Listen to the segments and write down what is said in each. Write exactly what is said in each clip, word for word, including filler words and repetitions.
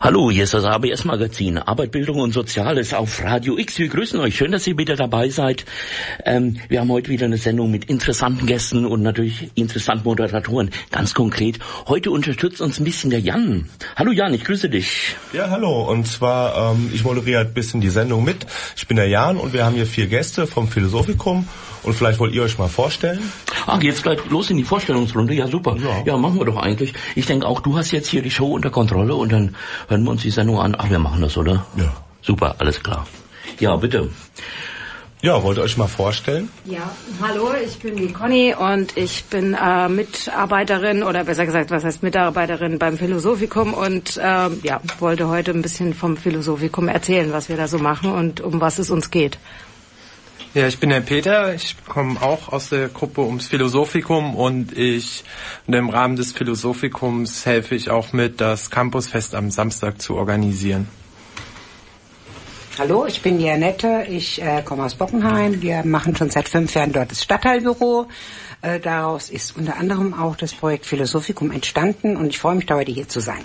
Hallo, hier ist das A B S-Magazin, Arbeit, Bildung und Soziales auf Radio X. Wir grüßen euch, schön, dass ihr wieder dabei seid. Ähm, wir haben heute wieder eine Sendung mit interessanten Gästen und natürlich interessanten Moderatoren. Ganz konkret, heute unterstützt uns ein bisschen der Jan. Hallo Jan, ich grüße dich. Ja, hallo, und zwar, ähm, ich moderiere ein bisschen die Sendung mit. Ich bin der Jan und wir haben hier vier Gäste vom Philosophikum und vielleicht wollt ihr euch mal vorstellen. Ah, geht's gleich los in die Vorstellungsrunde? Ja, super. Ja, ja, machen wir doch eigentlich. Ich denke auch, du hast jetzt hier die Show unter Kontrolle und dann hören wir uns die Sendung an. Ach, wir machen das, oder? Ja. Super, alles klar. Ja, bitte. Ja, wollt ihr euch mal vorstellen? Ja, hallo, ich bin die Conny und ich bin äh, Mitarbeiterin oder besser gesagt, was heißt Mitarbeiterin beim Philosophikum und äh, ja, wollte heute ein bisschen vom Philosophikum erzählen, was wir da so machen und um was es uns geht. Ja, ich bin der Peter, ich komme auch aus der Gruppe ums Philosophikum und ich und im Rahmen des Philosophikums helfe ich auch mit, das Campusfest am Samstag zu organisieren. Hallo, ich bin die Annette, ich äh, komme aus Bockenheim. Wir machen schon seit fünf Jahren dort das Stadtteilbüro. Äh, daraus ist unter anderem auch das Projekt Philosophikum entstanden und ich freue mich, da heute hier zu sein.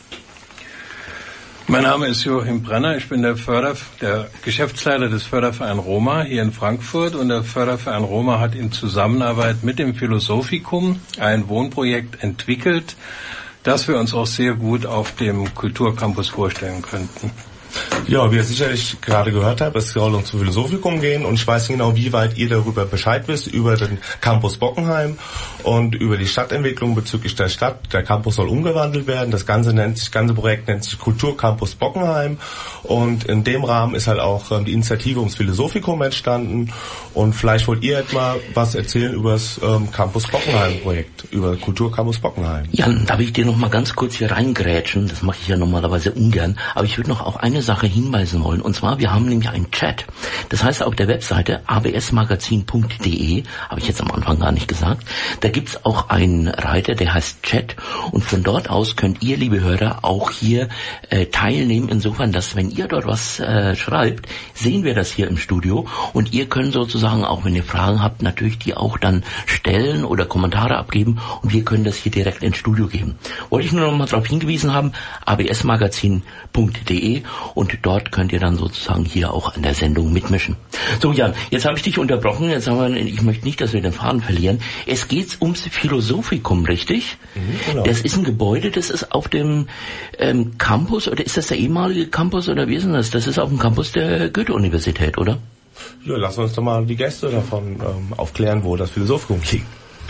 Mein Name ist Joachim Brenner, ich bin der, Förder, der Geschäftsleiter des Förderverein Roma hier in Frankfurt und der Förderverein Roma hat in Zusammenarbeit mit dem Philosophikum ein Wohnprojekt entwickelt, das wir uns auch sehr gut auf dem Kulturcampus vorstellen könnten. Ja, wie ihr sicherlich gerade gehört habt, es soll uns zum Philosophikum gehen und ich weiß nicht genau, wie weit ihr darüber Bescheid wisst, über den Campus Bockenheim und über die Stadtentwicklung bezüglich der Stadt. Der Campus soll umgewandelt werden. Das Ganze nennt sich, das ganze Projekt nennt sich Kulturcampus Bockenheim und in dem Rahmen ist halt auch ähm, die Initiative ums Philosophikum entstanden und vielleicht wollt ihr etwa was erzählen über das ähm, Campus Bockenheim Projekt, über Kulturcampus Bockenheim. Jan, darf ich dir noch mal ganz kurz hier reingrätschen? Das mache ich ja normalerweise ungern, aber ich würde noch auf eine Sache hinweisen wollen. Und zwar, wir haben nämlich einen Chat. Das heißt, auf der Webseite a b s magazin punkt d e, habe ich jetzt am Anfang gar nicht gesagt, da gibt's auch einen Reiter, der heißt Chat. Und von dort aus könnt ihr, liebe Hörer, auch hier äh, teilnehmen. Insofern, dass wenn ihr dort was äh, schreibt, sehen wir das hier im Studio. Und ihr könnt sozusagen, auch wenn ihr Fragen habt, natürlich die auch dann stellen oder Kommentare abgeben. Und wir können das hier direkt ins Studio geben. Wollte ich nur noch mal darauf hingewiesen haben, a b s magazin punkt d e. Und dort könnt ihr dann sozusagen hier auch an der Sendung mitmischen. So Jan, jetzt habe ich dich unterbrochen. Jetzt haben wir, ich möchte nicht, dass wir den Faden verlieren. Es geht ums Philosophikum, richtig? Mhm, genau. Das ist ein Gebäude, das ist auf dem ähm, Campus, oder ist das der ehemalige Campus, oder wie ist denn das? Das ist auf dem Campus der Goethe-Universität, oder? Ja, lassen wir uns doch mal die Gäste davon ähm, aufklären, wo das Philosophikum liegt.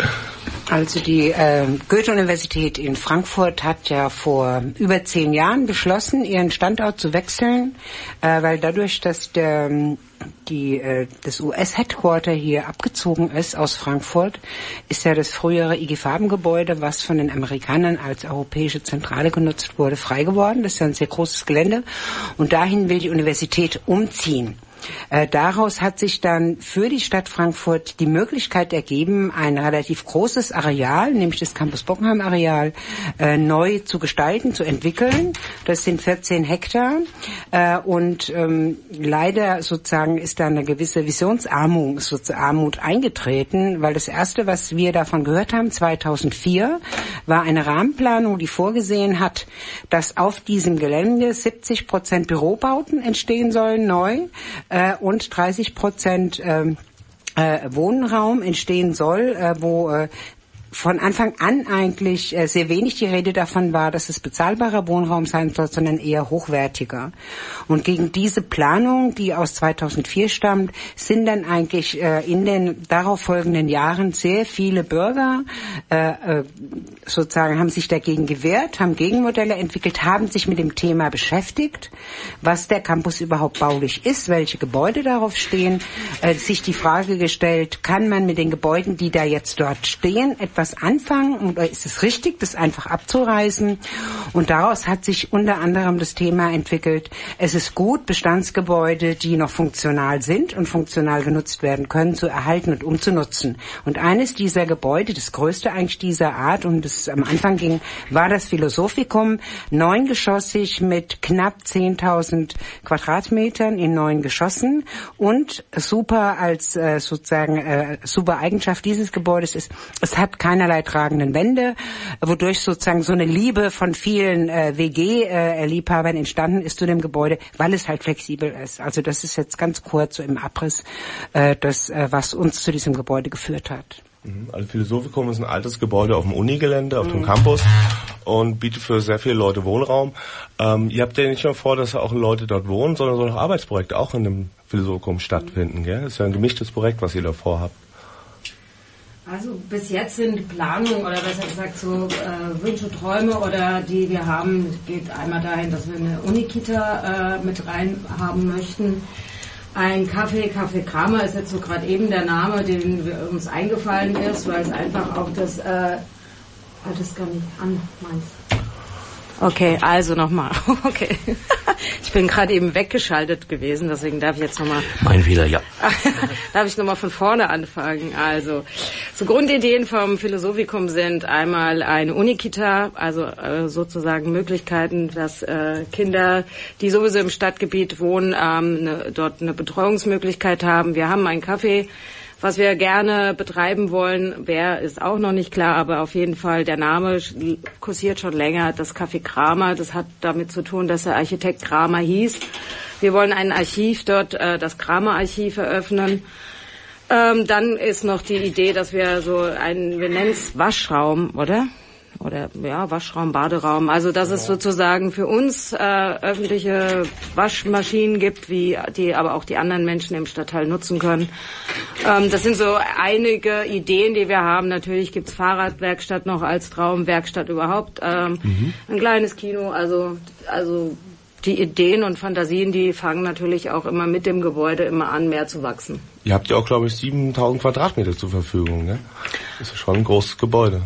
Also die äh, Goethe-Universität in Frankfurt hat ja vor über zehn Jahren beschlossen, ihren Standort zu wechseln, äh, weil dadurch, dass der, die, äh, das U S-Headquarter hier abgezogen ist aus Frankfurt, ist ja das frühere I G Farben-Gebäude, was von den Amerikanern als europäische Zentrale genutzt wurde, frei geworden. Das ist ja ein sehr großes Gelände und dahin will die Universität umziehen. Äh, daraus hat sich dann für die Stadt Frankfurt die Möglichkeit ergeben, ein relativ großes Areal, nämlich das Campus Bockenheim Areal, äh, neu zu gestalten, zu entwickeln. Das sind vierzehn Hektar äh, und ähm, leider sozusagen ist da eine gewisse Visionsarmut sozusagen Armut eingetreten, weil das erste, was wir davon gehört haben, zweitausendvier, war eine Rahmenplanung, die vorgesehen hat, dass auf diesem Gelände siebzig Prozent Bürobauten entstehen sollen, neu, äh, und dreißig Prozent äh, äh, Wohnraum entstehen soll, äh, wo äh, von Anfang an eigentlich äh, sehr wenig die Rede davon war, dass es bezahlbarer Wohnraum sein soll, sondern eher hochwertiger. Und gegen diese Planung, die aus zweitausendvier stammt, sind dann eigentlich äh, in den darauf folgenden Jahren sehr viele Bürger äh, äh, sozusagen haben sich dagegen gewehrt, haben Gegenmodelle entwickelt, haben sich mit dem Thema beschäftigt, was der Campus überhaupt baulich ist, welche Gebäude darauf stehen, äh, sich die Frage gestellt, kann man mit den Gebäuden, die da jetzt dort stehen, etwas anfangen oder ist es richtig, das einfach abzureißen? Und daraus hat sich unter anderem das Thema entwickelt, es ist gut, Bestandsgebäude, die noch funktional sind und funktional genutzt werden können, zu erhalten und umzunutzen. Und eines dieser Gebäude, das größte eigentlich dieser Art, um das es am Anfang ging, war das Philosophikum, neungeschossig mit knapp zehntausend Quadratmetern in neun Geschossen. Und super als äh, sozusagen äh, super Eigenschaft dieses Gebäudes ist, es hat keine keinerlei tragenden Wände, wodurch sozusagen so eine Liebe von vielen äh, W G-Liebhabern äh, entstanden ist zu dem Gebäude, weil es halt flexibel ist. Also das ist jetzt ganz kurz so im Abriss, äh, das, äh, was uns zu diesem Gebäude geführt hat. Also Philosophikum ist ein altes Gebäude auf dem Unigelände, auf dem Campus und bietet für sehr viele Leute Wohnraum. Ähm, ihr habt ja nicht nur vor, dass auch Leute dort wohnen, sondern sollen auch Arbeitsprojekte auch in dem Philosophikum stattfinden, gell? Das ist ja ein gemischtes Projekt, was ihr da vorhabt. Also bis jetzt sind Planungen oder besser gesagt so äh, Wünsche, Träume oder die wir haben, geht einmal dahin, dass wir eine Unikita äh, mit rein haben möchten. Ein Café, Café Kramer ist jetzt so gerade eben der Name, den wir, uns eingefallen ist, weil es einfach auch das, äh, oh, das gar nicht an, meinst. Okay, also nochmal. Okay. Ich bin gerade eben weggeschaltet gewesen, deswegen darf ich jetzt nochmal... Mein Fehler, ja. Darf ich nochmal von vorne anfangen. Also, so Grundideen vom Philosophikum sind einmal eine Unikita, also äh, sozusagen Möglichkeiten, dass äh, Kinder, die sowieso im Stadtgebiet wohnen, ähm, ne, dort eine Betreuungsmöglichkeit haben. Wir haben ein Café, was wir gerne betreiben wollen. Wer ist auch noch nicht klar, aber auf jeden Fall der Name kursiert schon länger. Das Café Kramer, das hat damit zu tun, dass der Architekt Kramer hieß. Wir wollen ein Archiv dort, äh, das Kramer-Archiv eröffnen. Ähm, dann ist noch die Idee, dass wir so einen, wir nennen es Waschraum, oder? Oder ja, Waschraum, Baderaum. Also dass es sozusagen für uns äh, öffentliche Waschmaschinen gibt, wie die aber auch die anderen Menschen im Stadtteil nutzen können. Ähm, das sind so einige Ideen, die wir haben. Natürlich gibt's Fahrradwerkstatt noch als Traumwerkstatt überhaupt. Ähm, mhm. Ein kleines Kino. Also also die Ideen und Fantasien, die fangen natürlich auch immer mit dem Gebäude immer an, mehr zu wachsen. Ihr habt ja auch, glaube ich, siebentausend Quadratmeter zur Verfügung, ne? Das ist schon ein großes Gebäude.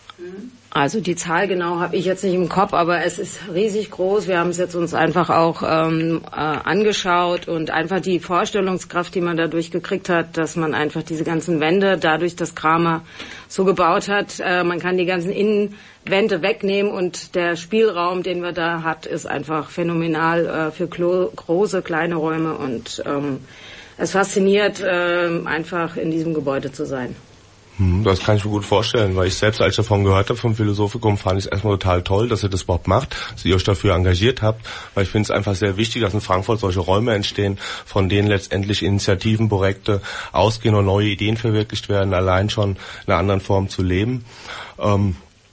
Also die Zahl genau habe ich jetzt nicht im Kopf, aber es ist riesig groß. Wir haben es jetzt uns einfach auch ähm, äh, angeschaut und einfach die Vorstellungskraft, die man dadurch gekriegt hat, dass man einfach diese ganzen Wände, dadurch, dass Kramer so gebaut hat, äh, man kann die ganzen Innenwände wegnehmen und der Spielraum, den wir da hat, ist einfach phänomenal äh, für klo- große, kleine Räume und ähm, es fasziniert äh, einfach in diesem Gebäude zu sein. Das kann ich mir gut vorstellen, weil ich selbst, als ich davon gehört habe vom Philosophikum, fand ich es erstmal total toll, dass ihr das überhaupt macht, dass ihr euch dafür engagiert habt, weil ich finde es einfach sehr wichtig, dass in Frankfurt solche Räume entstehen, von denen letztendlich Initiativen, Projekte ausgehen und neue Ideen verwirklicht werden, allein schon in einer anderen Form zu leben. Ähm,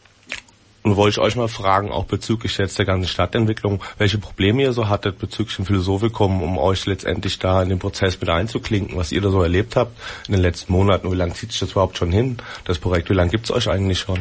Und wollte ich euch mal fragen, auch bezüglich jetzt der ganzen Stadtentwicklung, welche Probleme ihr so hattet bezüglich dem Philosophikum, um euch letztendlich da in den Prozess mit einzuklinken, was ihr da so erlebt habt in den letzten Monaten. Wie lange zieht sich das überhaupt schon hin, das Projekt? Wie lange gibt's euch eigentlich schon?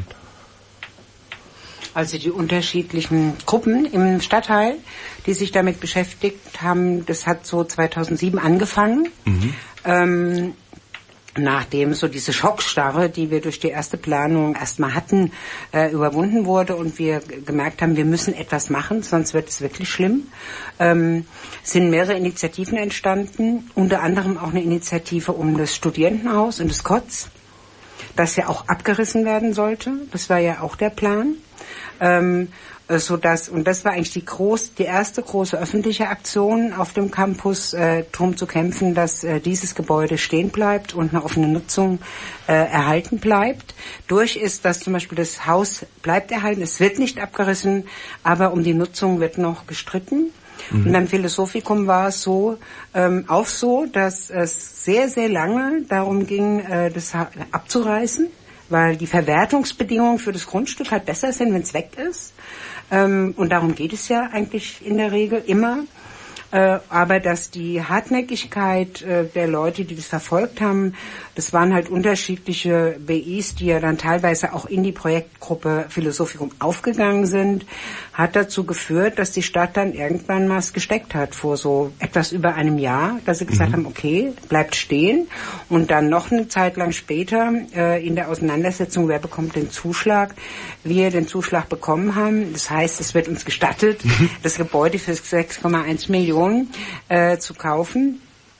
Also die unterschiedlichen Gruppen im Stadtteil, die sich damit beschäftigt haben, das hat so zweitausendsieben angefangen. Mhm. Ähm, Nachdem so diese Schockstarre, die wir durch die erste Planung erstmal hatten, äh, überwunden wurde und wir gemerkt haben, wir müssen etwas machen, sonst wird es wirklich schlimm, ähm, sind mehrere Initiativen entstanden, unter anderem auch eine Initiative um das Studierendenhaus und das Kotz, das ja auch abgerissen werden sollte. Das war ja auch der Plan. Ähm, so dass, und das war eigentlich die groß, die erste große öffentliche Aktion auf dem Campus, äh, darum zu kämpfen, dass äh, dieses Gebäude stehen bleibt und eine offene Nutzung äh, erhalten bleibt. Durch ist, dass zum Beispiel das Haus bleibt erhalten, es wird nicht abgerissen, aber um die Nutzung wird noch gestritten. Mhm. Und beim Philosophikum war es so, ähm, auch so, dass es sehr, sehr lange darum ging, äh, das ha- abzureißen, weil die Verwertungsbedingungen für das Grundstück halt besser sind, wenn es weg ist. Ähm, und darum geht es ja eigentlich in der Regel immer. Äh, aber dass die Hartnäckigkeit äh, der Leute, die das verfolgt haben, das waren halt unterschiedliche B Is, die ja dann teilweise auch in die Projektgruppe Philosophikum aufgegangen sind, hat dazu geführt, dass die Stadt dann irgendwann mal es gesteckt hat, vor so etwas über einem Jahr, dass sie gesagt mhm. haben, okay, bleibt stehen. Und dann noch eine Zeit lang später äh, in der Auseinandersetzung, wer bekommt den Zuschlag, wir den Zuschlag bekommen haben. Das heißt, es wird uns gestattet, mhm. das Gebäude für sechs Komma eins Millionen äh, zu kaufen.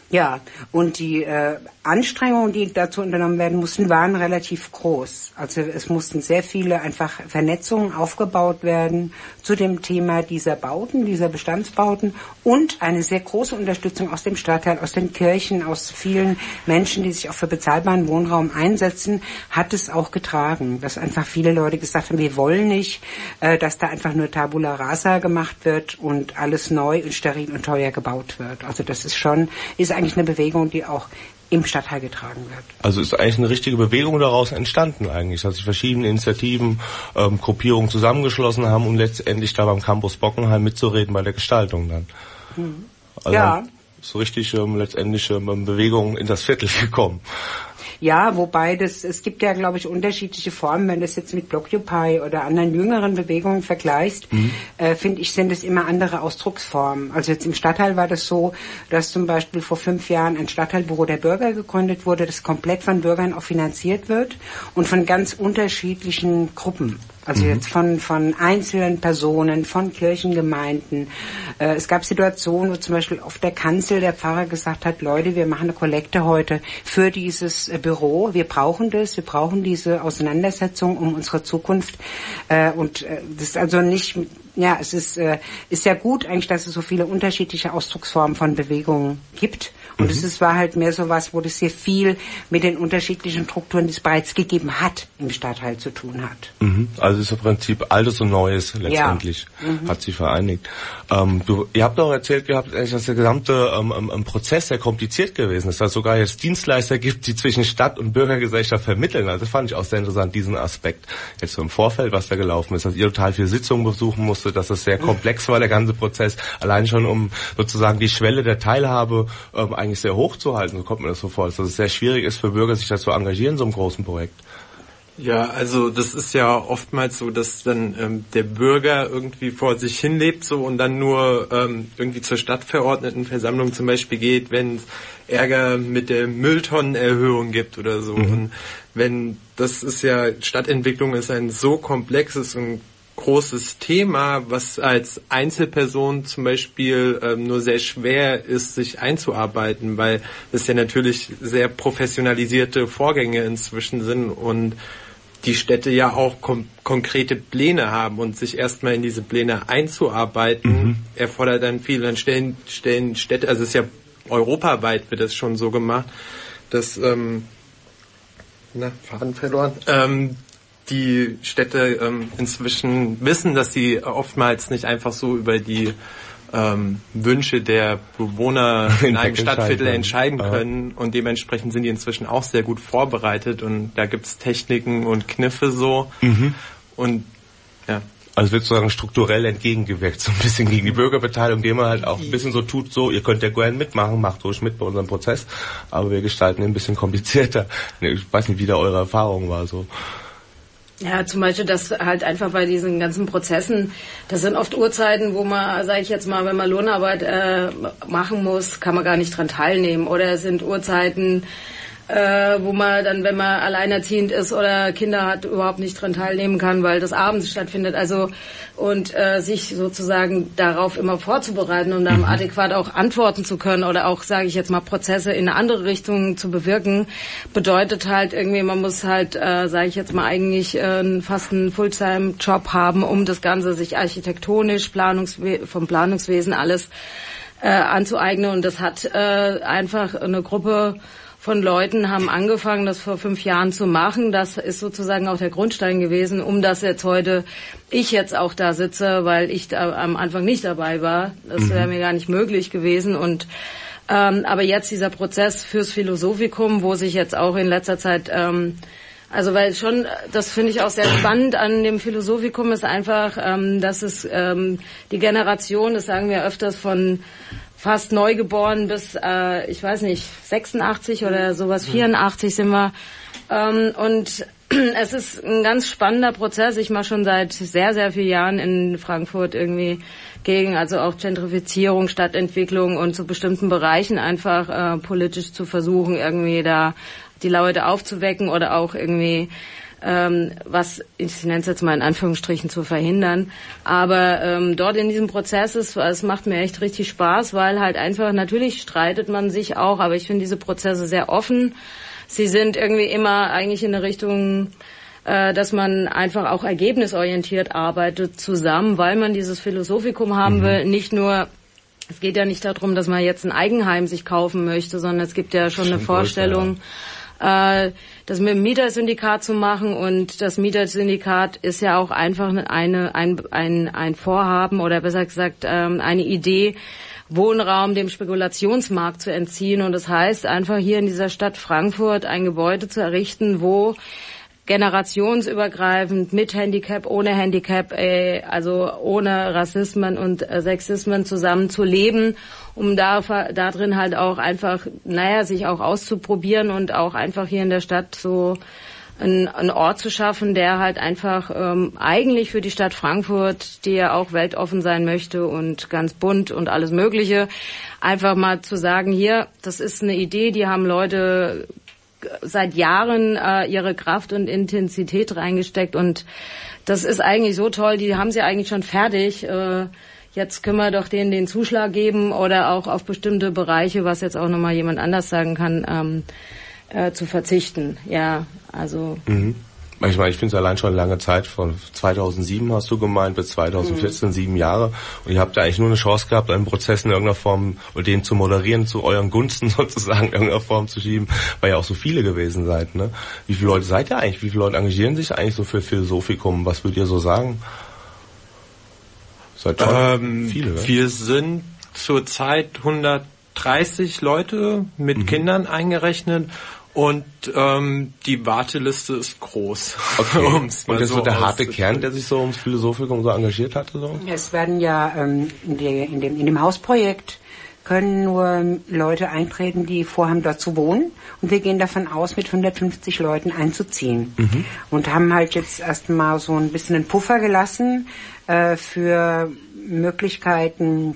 Ja, und die äh, Anstrengungen, die dazu unternommen werden mussten, waren relativ groß. Also es mussten sehr viele einfach Vernetzungen aufgebaut werden zu dem Thema dieser Bauten, dieser Bestandsbauten und eine sehr große Unterstützung aus dem Stadtteil, aus den Kirchen, aus vielen Menschen, die sich auch für bezahlbaren Wohnraum einsetzen, hat es auch getragen, dass einfach viele Leute gesagt haben, wir wollen nicht, äh, dass da einfach nur Tabula Rasa gemacht wird und alles neu und steril und teuer gebaut wird. Also das ist schon, ist eigentlich eine Bewegung, die auch im Stadtteil getragen wird. Also ist eigentlich eine richtige Bewegung daraus entstanden eigentlich, dass sich verschiedene Initiativen, ähm, Gruppierungen zusammengeschlossen haben, um letztendlich da beim Campus Bockenheim mitzureden bei der Gestaltung dann. Mhm. Also ja. So richtig ähm, letztendlich ähm, Bewegung in das Viertel gekommen. Ja, wobei das, es gibt ja, glaube ich, unterschiedliche Formen. Wenn du es jetzt mit Blockupy oder anderen jüngeren Bewegungen vergleichst, mhm. äh, finde ich, sind es immer andere Ausdrucksformen. Also jetzt im Stadtteil war das so, dass zum Beispiel vor fünf Jahren ein Stadtteilbüro der Bürger gegründet wurde, das komplett von Bürgern auch finanziert wird und von ganz unterschiedlichen Gruppen. Also mhm. jetzt von, von einzelnen Personen, von Kirchengemeinden. Äh, es gab Situationen, wo zum Beispiel auf der Kanzel der Pfarrer gesagt hat, Leute, wir machen eine Kollekte heute für dieses äh, Büro. Wir brauchen das, wir brauchen diese Auseinandersetzung um unsere Zukunft. Äh, und äh, das ist also nicht, ja, es ist, äh, ist ja gut eigentlich, dass es so viele unterschiedliche Ausdrucksformen von Bewegungen gibt. Und mhm. es ist, war halt mehr so was, wo das sehr viel mit den unterschiedlichen Strukturen, die es bereits gegeben hat, im Stadtteil zu tun hat. Mhm. Also ist im Prinzip Altes und Neues letztendlich, ja. mhm. hat sich vereinigt. Ähm, du, ihr habt auch erzählt gehabt, dass der gesamte ähm, ähm, Prozess sehr kompliziert gewesen ist, dass es sogar jetzt Dienstleister gibt, die zwischen Stadt und Bürgergesellschaft vermitteln. Also das fand ich auch sehr interessant, diesen Aspekt. Jetzt so im Vorfeld, was da gelaufen ist, dass ihr total viele Sitzungen besuchen musstet, dass es sehr komplex war, der ganze Prozess, allein schon um sozusagen die Schwelle der Teilhabe ähm, eigentlich sehr hoch zu halten, so kommt mir das so vor, dass es sehr schwierig ist für Bürger, sich da zu engagieren in so einem großen Projekt. Ja, also das ist ja oftmals so, dass dann ähm, der Bürger irgendwie vor sich hin lebt so und dann nur ähm, irgendwie zur Stadtverordnetenversammlung zum Beispiel geht, wenn es Ärger mit der Mülltonnenerhöhung gibt oder so. Mhm. Und wenn, das ist ja, Stadtentwicklung ist ein so komplexes und großes Thema, was als Einzelperson zum Beispiel ähm, nur sehr schwer ist, sich einzuarbeiten, weil es ja natürlich sehr professionalisierte Vorgänge inzwischen sind und die Städte ja auch kom- konkrete Pläne haben und sich erstmal in diese Pläne einzuarbeiten, mhm. erfordert dann viel. Dann stellen, stellen Städte, also es ist ja europaweit wird das schon so gemacht, dass, ähm, na, Faden verloren, ähm, die Städte ähm, inzwischen wissen, dass sie oftmals nicht einfach so über die ähm, Wünsche der Bewohner in einem Stadtviertel entscheiden können und dementsprechend sind die inzwischen auch sehr gut vorbereitet und da gibt's Techniken und Kniffe so mhm. und ja. Also wird sozusagen strukturell entgegengewirkt, so ein bisschen gegen die Bürgerbeteiligung, indem man halt auch ein bisschen so tut, so, ihr könnt ja gerne mitmachen, macht ruhig mit bei unserem Prozess, aber wir gestalten ihn ein bisschen komplizierter. Ich weiß nicht, wie da eure Erfahrung war, so. Ja, zum Beispiel, dass halt einfach bei diesen ganzen Prozessen, das sind oft Uhrzeiten, wo man, sage ich jetzt mal, wenn man Lohnarbeit äh, machen muss, kann man gar nicht dran teilnehmen. Oder es sind Uhrzeiten, äh, wo man dann, wenn man alleinerziehend ist oder Kinder hat, überhaupt nicht dran teilnehmen kann, weil das abends stattfindet. Also und äh, sich sozusagen darauf immer vorzubereiten und dann mhm. adäquat auch antworten zu können oder auch, sage ich jetzt mal, Prozesse in eine andere Richtung zu bewirken, bedeutet halt irgendwie, man muss halt, äh, sage ich jetzt mal, eigentlich äh, fast einen Fulltime-Job haben, um das Ganze sich architektonisch, Planungswe- vom Planungswesen alles äh, anzueignen. Und das hat äh, einfach eine Gruppe von Leuten haben angefangen, das vor fünf Jahren zu machen. Das ist sozusagen auch der Grundstein gewesen, um das jetzt heute ich jetzt auch da sitze, weil ich da am Anfang nicht dabei war. Das wäre mir gar nicht möglich gewesen. Und ähm, aber jetzt dieser Prozess fürs Philosophikum, wo sich jetzt auch in letzter Zeit ähm, also weil schon, das finde ich auch sehr spannend an dem Philosophikum ist einfach, ähm, dass es ähm, die Generation, das sagen wir öfters, von fast neugeboren bis, äh, ich weiß nicht, sechsundachtzig oder sowas, vierundachtzig sind wir. Ähm, und es ist ein ganz spannender Prozess. Ich mache schon seit sehr, sehr vielen Jahren in Frankfurt irgendwie gegen, also auch Gentrifizierung, Stadtentwicklung und zu bestimmten Bereichen einfach äh, politisch zu versuchen, irgendwie da die Leute aufzuwecken oder auch irgendwie ähm, was, ich nenne es jetzt mal in Anführungsstrichen, zu verhindern. Aber ähm, dort in diesem Prozess ist, es macht mir echt richtig Spaß, weil halt einfach, natürlich streitet man sich auch, aber ich finde diese Prozesse sehr offen. Sie sind irgendwie immer eigentlich in eine Richtung, äh, dass man einfach auch ergebnisorientiert arbeitet zusammen, weil man dieses Philosophikum haben mhm. will, nicht nur. Es geht ja nicht darum, dass man jetzt ein Eigenheim sich kaufen möchte, sondern es gibt ja schon, schon eine Vorstellung, größer, ja. äh, das mit dem Mietersyndikat zu machen. Und das Mietersyndikat ist ja auch einfach eine, ein, ein, ein Vorhaben oder besser gesagt ähm, eine Idee, Wohnraum dem Spekulationsmarkt zu entziehen. Und das heißt einfach hier in dieser Stadt Frankfurt ein Gebäude zu errichten, wo generationsübergreifend, mit Handicap, ohne Handicap, äh, also ohne Rassismen und äh, Sexismen zusammen zu leben, um da, da drin halt auch einfach, naja, sich auch auszuprobieren und auch einfach hier in der Stadt so einen, einen Ort zu schaffen, der halt einfach ähm, eigentlich für die Stadt Frankfurt, die ja auch weltoffen sein möchte und ganz bunt und alles Mögliche, einfach mal zu sagen, hier, das ist eine Idee, die haben Leute seit Jahren äh, ihre Kraft und Intensität reingesteckt und das ist eigentlich so toll, die haben sie eigentlich schon fertig. Äh, jetzt können wir doch denen den Zuschlag geben oder auch auf bestimmte Bereiche, was jetzt auch nochmal jemand anders sagen kann, ähm, äh, zu verzichten. Ja, also... Mhm. Ich meine, ich finde es allein schon eine lange Zeit, von zweitausendsieben hast du gemeint, bis zweitausendvierzehn, mhm. sieben Jahre. Und ihr habt da eigentlich nur eine Chance gehabt, einen Prozess in irgendeiner Form, den zu moderieren, zu euren Gunsten sozusagen in irgendeiner Form zu schieben, weil ihr auch so viele gewesen seid, ne? Wie viele Leute seid ihr eigentlich? Wie viele Leute engagieren sich eigentlich so für Philosophikum? Was würdet ihr so sagen? Seid schon ähm, viele, ne? Wir sind zurzeit hundertdreißig Leute mit mhm. Kindern eingerechnet. Und ähm, die Warteliste ist groß. Okay. Und das ist so der harte Kern, der sich so ums Philosophikum so engagiert hatte? So? Es werden ja ähm, in, die, in, dem, in dem Hausprojekt können nur Leute eintreten, die vorhaben, dort zu wohnen. Und wir gehen davon aus, mit hundertfünfzig Leuten einzuziehen. Mhm. Und haben halt jetzt erstmal so ein bisschen einen Puffer gelassen äh, für Möglichkeiten,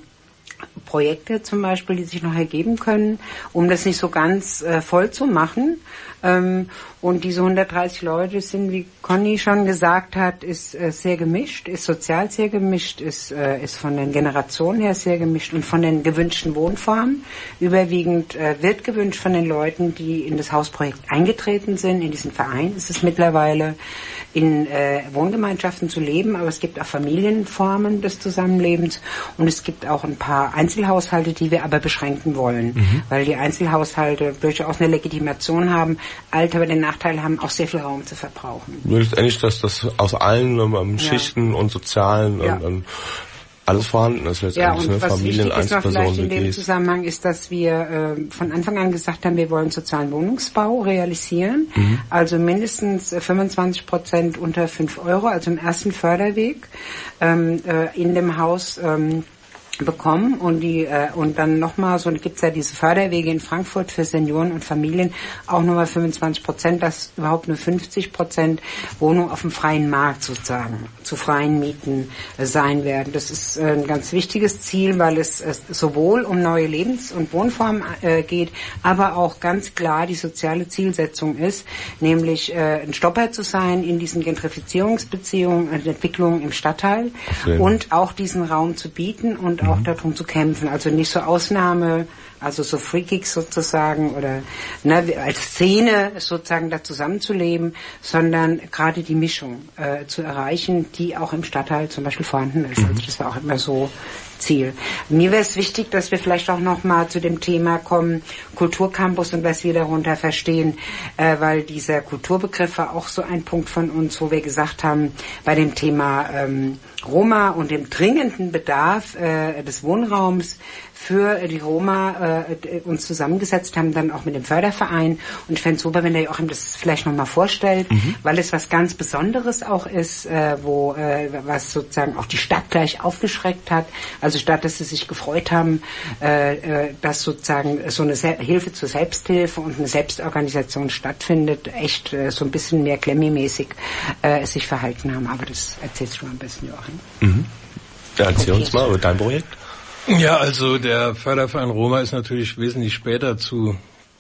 Projekte zum Beispiel, die sich noch ergeben können, um das nicht so ganz äh, voll zu machen. Ähm, und diese hundertdreißig Leute sind, wie Conny schon gesagt hat, ist äh, sehr gemischt, ist sozial sehr gemischt, ist, äh, ist von den Generationen her sehr gemischt und von den gewünschten Wohnformen. Überwiegend äh, wird gewünscht von den Leuten, die in das Hausprojekt eingetreten sind. In diesem Verein ist es mittlerweile, in äh, Wohngemeinschaften zu leben, aber es gibt auch Familienformen des Zusammenlebens und es gibt auch ein paar Einzelhaushalte, die wir aber beschränken wollen, mhm. weil die Einzelhaushalte durchaus eine Legitimation haben, alt aber den Nachteil haben, auch sehr viel Raum zu verbrauchen. Letztendlich, dass das aus allen um, Schichten ja. und sozialen ja. und, und alles vorhanden ist letztendlich, ja, und ne? was Familien, wichtig ist noch vielleicht in dem W Gs. Zusammenhang ist, dass wir äh, von Anfang an gesagt haben, wir wollen sozialen Wohnungsbau realisieren, mhm. also mindestens äh, fünfundzwanzig Prozent unter fünf Euro, also im ersten Förderweg ähm, äh, in dem Haus ähm, bekommen und die äh, und dann nochmal, so gibt's ja diese Förderwege in Frankfurt für Senioren und Familien, auch nochmal fünfundzwanzig Prozent, dass überhaupt nur fünfzig Prozent Wohnungen auf dem freien Markt sozusagen zu freien Mieten äh, sein werden. Das ist äh, ein ganz wichtiges Ziel, weil es äh, sowohl um neue Lebens- und Wohnformen äh, geht, aber auch ganz klar die soziale Zielsetzung ist, nämlich äh, ein Stopper zu sein in diesen Gentrifizierungsbeziehungen und Entwicklungen im Stadtteil okay. und auch diesen Raum zu bieten und auch darum zu kämpfen, also nicht so Ausnahme, also so Freakix sozusagen oder ne, als Szene sozusagen da zusammenzuleben, sondern gerade die Mischung äh, zu erreichen, die auch im Stadtteil zum Beispiel vorhanden ist. Also das war auch immer so Ziel. Mir wäre es wichtig, dass wir vielleicht auch noch mal zu dem Thema kommen, Kulturcampus und was wir darunter verstehen, äh, weil dieser Kulturbegriff war auch so ein Punkt von uns, wo wir gesagt haben, bei dem Thema ähm, Roma und dem dringenden Bedarf äh, des Wohnraums für die Roma äh, uns zusammengesetzt haben, dann auch mit dem Förderverein. Und ich fände es super, wenn der Joachim das vielleicht nochmal vorstellt, mhm. weil es was ganz Besonderes auch ist, äh, wo äh, was sozusagen auch die Stadt gleich aufgeschreckt hat. Also statt, dass sie sich gefreut haben, äh, äh, dass sozusagen so eine Se- Hilfe zur Selbsthilfe und eine Selbstorganisation stattfindet, echt äh, so ein bisschen mehr Klemmi-mäßig äh, sich verhalten haben. Aber das erzählst du am besten, Joachim. Mhm. Ja, erzähl okay. uns mal über dein Projekt. Ja, also der Förderverein Roma ist natürlich wesentlich später zu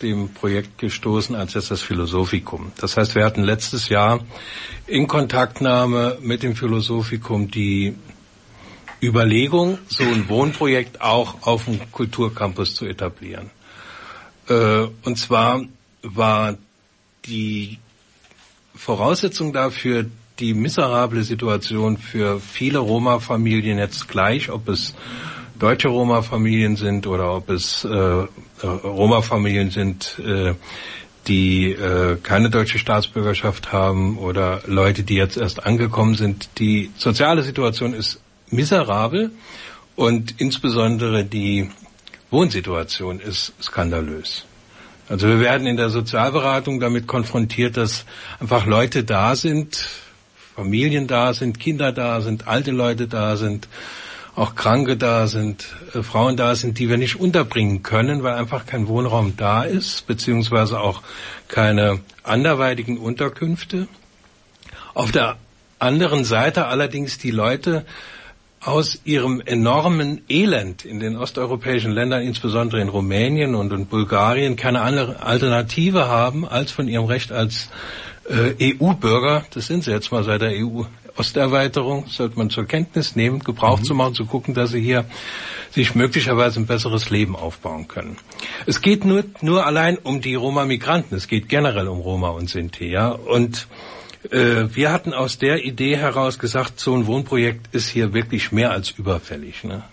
dem Projekt gestoßen als jetzt das Philosophikum. Das heißt, wir hatten letztes Jahr in Kontaktnahme mit dem Philosophikum die Überlegung, so ein Wohnprojekt auch auf dem Kulturcampus zu etablieren. Äh, und zwar war die Voraussetzung dafür die miserable Situation für viele Roma-Familien jetzt gleich, ob es deutsche Roma-Familien sind oder ob es äh, Roma-Familien sind, äh, die äh, keine deutsche Staatsbürgerschaft haben oder Leute, die jetzt erst angekommen sind. Die soziale Situation ist miserabel und insbesondere die Wohnsituation ist skandalös. Also wir werden in der Sozialberatung damit konfrontiert, dass einfach Leute da sind, Familien da sind, Kinder da sind, alte Leute da sind, auch Kranke da sind, äh, Frauen da sind, die wir nicht unterbringen können, weil einfach kein Wohnraum da ist, beziehungsweise auch keine anderweitigen Unterkünfte. Auf der anderen Seite allerdings die Leute aus ihrem enormen Elend in den osteuropäischen Ländern, insbesondere in Rumänien und in Bulgarien, keine andere Alternative haben, als von ihrem Recht als äh, E U-Bürger, das sind sie jetzt mal seit der E U-Osterweiterung, sollte man zur Kenntnis nehmen, Gebrauch mhm. zu machen, zu gucken, dass sie hier sich möglicherweise ein besseres Leben aufbauen können. Es geht nur, nur allein um die Roma-Migranten, es geht generell um Roma und Sinti, ja, und wir hatten aus der Idee heraus gesagt, so ein Wohnprojekt ist hier wirklich mehr als überfällig. Ne?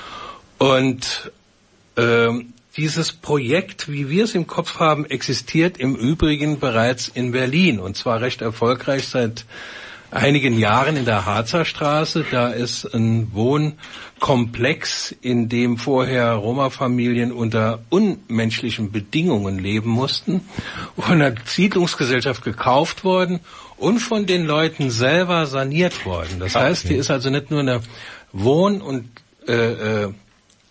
Und äh, dieses Projekt, wie wir es im Kopf haben, existiert im Übrigen bereits in Berlin. Und zwar recht erfolgreich seit einigen Jahren in der Harzer Straße. Da ist ein Wohnkomplex, in dem vorher Roma-Familien unter unmenschlichen Bedingungen leben mussten, von einer Siedlungsgesellschaft gekauft worden und von den Leuten selber saniert worden. Das heißt, hier ist also nicht nur eine Wohn- und äh, äh,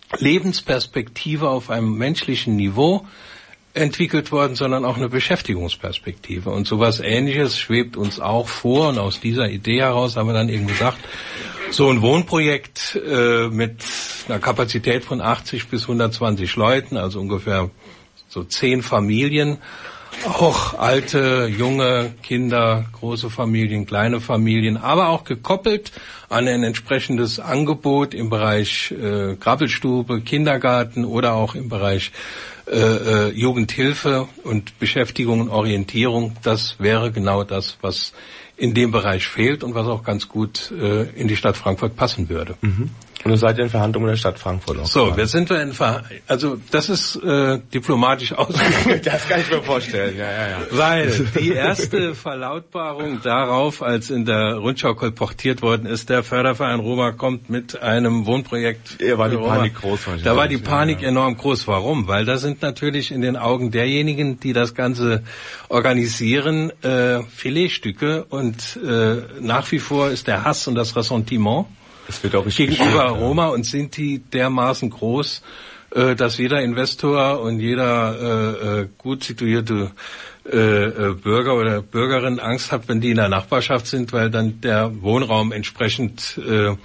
Lebensperspektive auf einem menschlichen Niveau entwickelt worden, sondern auch eine Beschäftigungsperspektive. Und sowas Ähnliches schwebt uns auch vor. Und aus dieser Idee heraus haben wir dann eben gesagt, so ein Wohnprojekt äh, mit einer Kapazität von achtzig bis hundertzwanzig Leuten, also ungefähr so zehn Familien, auch alte, junge Kinder, große Familien, kleine Familien, aber auch gekoppelt an ein entsprechendes Angebot im Bereich äh, Krabbelstube, Kindergarten oder auch im Bereich äh, äh, Jugendhilfe und Beschäftigung und Orientierung. Das wäre genau das, was in dem Bereich fehlt und was auch ganz gut äh, in die Stadt Frankfurt passen würde. Mhm. Und ihr seid in Verhandlungen mit der Stadt Frankfurt auch. So, gerade. wir sind wir in Ver also das ist äh, diplomatisch ausgedrückt. Das kann ich mir vorstellen, ja, ja, ja. Weil die erste Verlautbarung darauf, als in der Rundschau kolportiert worden ist, der Förderverein Roma kommt mit einem Wohnprojekt. Ja, war die Roma. Panik groß. Da war die Panik ja, ja. enorm groß. Warum? Weil da sind natürlich in den Augen derjenigen, die das Ganze organisieren, äh, Filetstücke und äh, nach wie vor ist der Hass und das Ressentiment das wird auch gegenüber Roma und Sinti dermaßen groß, äh, dass jeder Investor und jeder äh, gut situierte äh, Bürger oder Bürgerin Angst hat, wenn die in der Nachbarschaft sind, weil dann der Wohnraum entsprechend äh,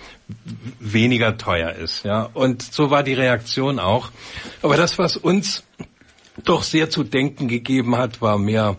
weniger teuer ist. Ja, und so war die Reaktion auch. Aber das, was uns doch sehr zu denken gegeben hat, war mehr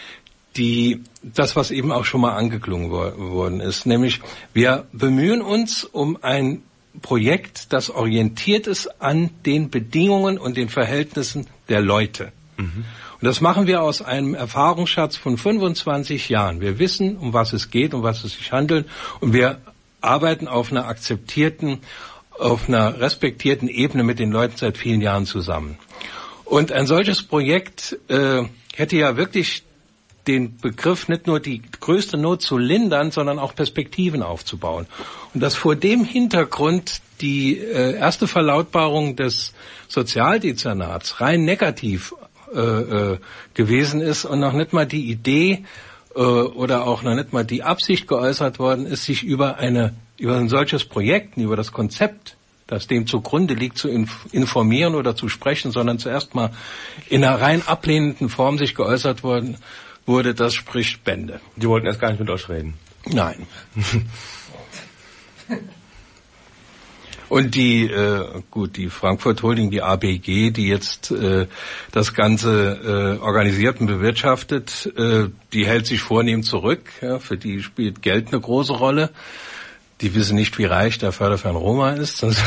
die das, was eben auch schon mal angeklungen wo- worden ist, nämlich wir bemühen uns um ein Projekt, das orientiert ist an den Bedingungen und den Verhältnissen der Leute. Mhm. Und das machen wir aus einem Erfahrungsschatz von fünfundzwanzig Jahren. Wir wissen, um was es geht, um was es sich handelt, und wir arbeiten auf einer akzeptierten, auf einer respektierten Ebene mit den Leuten seit vielen Jahren zusammen. Und ein solches Projekt äh, hätte ja wirklich den Begriff, nicht nur die größte Not zu lindern, sondern auch Perspektiven aufzubauen. Und dass vor dem Hintergrund die äh, erste Verlautbarung des Sozialdezernats rein negativ äh, äh, gewesen ist und noch nicht mal die Idee äh, oder auch noch nicht mal die Absicht geäußert worden ist, sich über eine über ein solches Projekt, über das Konzept, das dem zugrunde liegt, zu informieren oder zu sprechen, sondern zuerst mal in einer rein ablehnenden Form sich geäußert worden wurde, das spricht Bände. Die wollten erst gar nicht mit euch reden. Nein. Und die, äh, gut, die Frankfurt Holding, die A B G, die jetzt äh, das Ganze äh, organisiert und bewirtschaftet, äh, die hält sich vornehm zurück. Ja, für die spielt Geld eine große Rolle. Die wissen nicht, wie reich der Förderverein Roma ist, sonst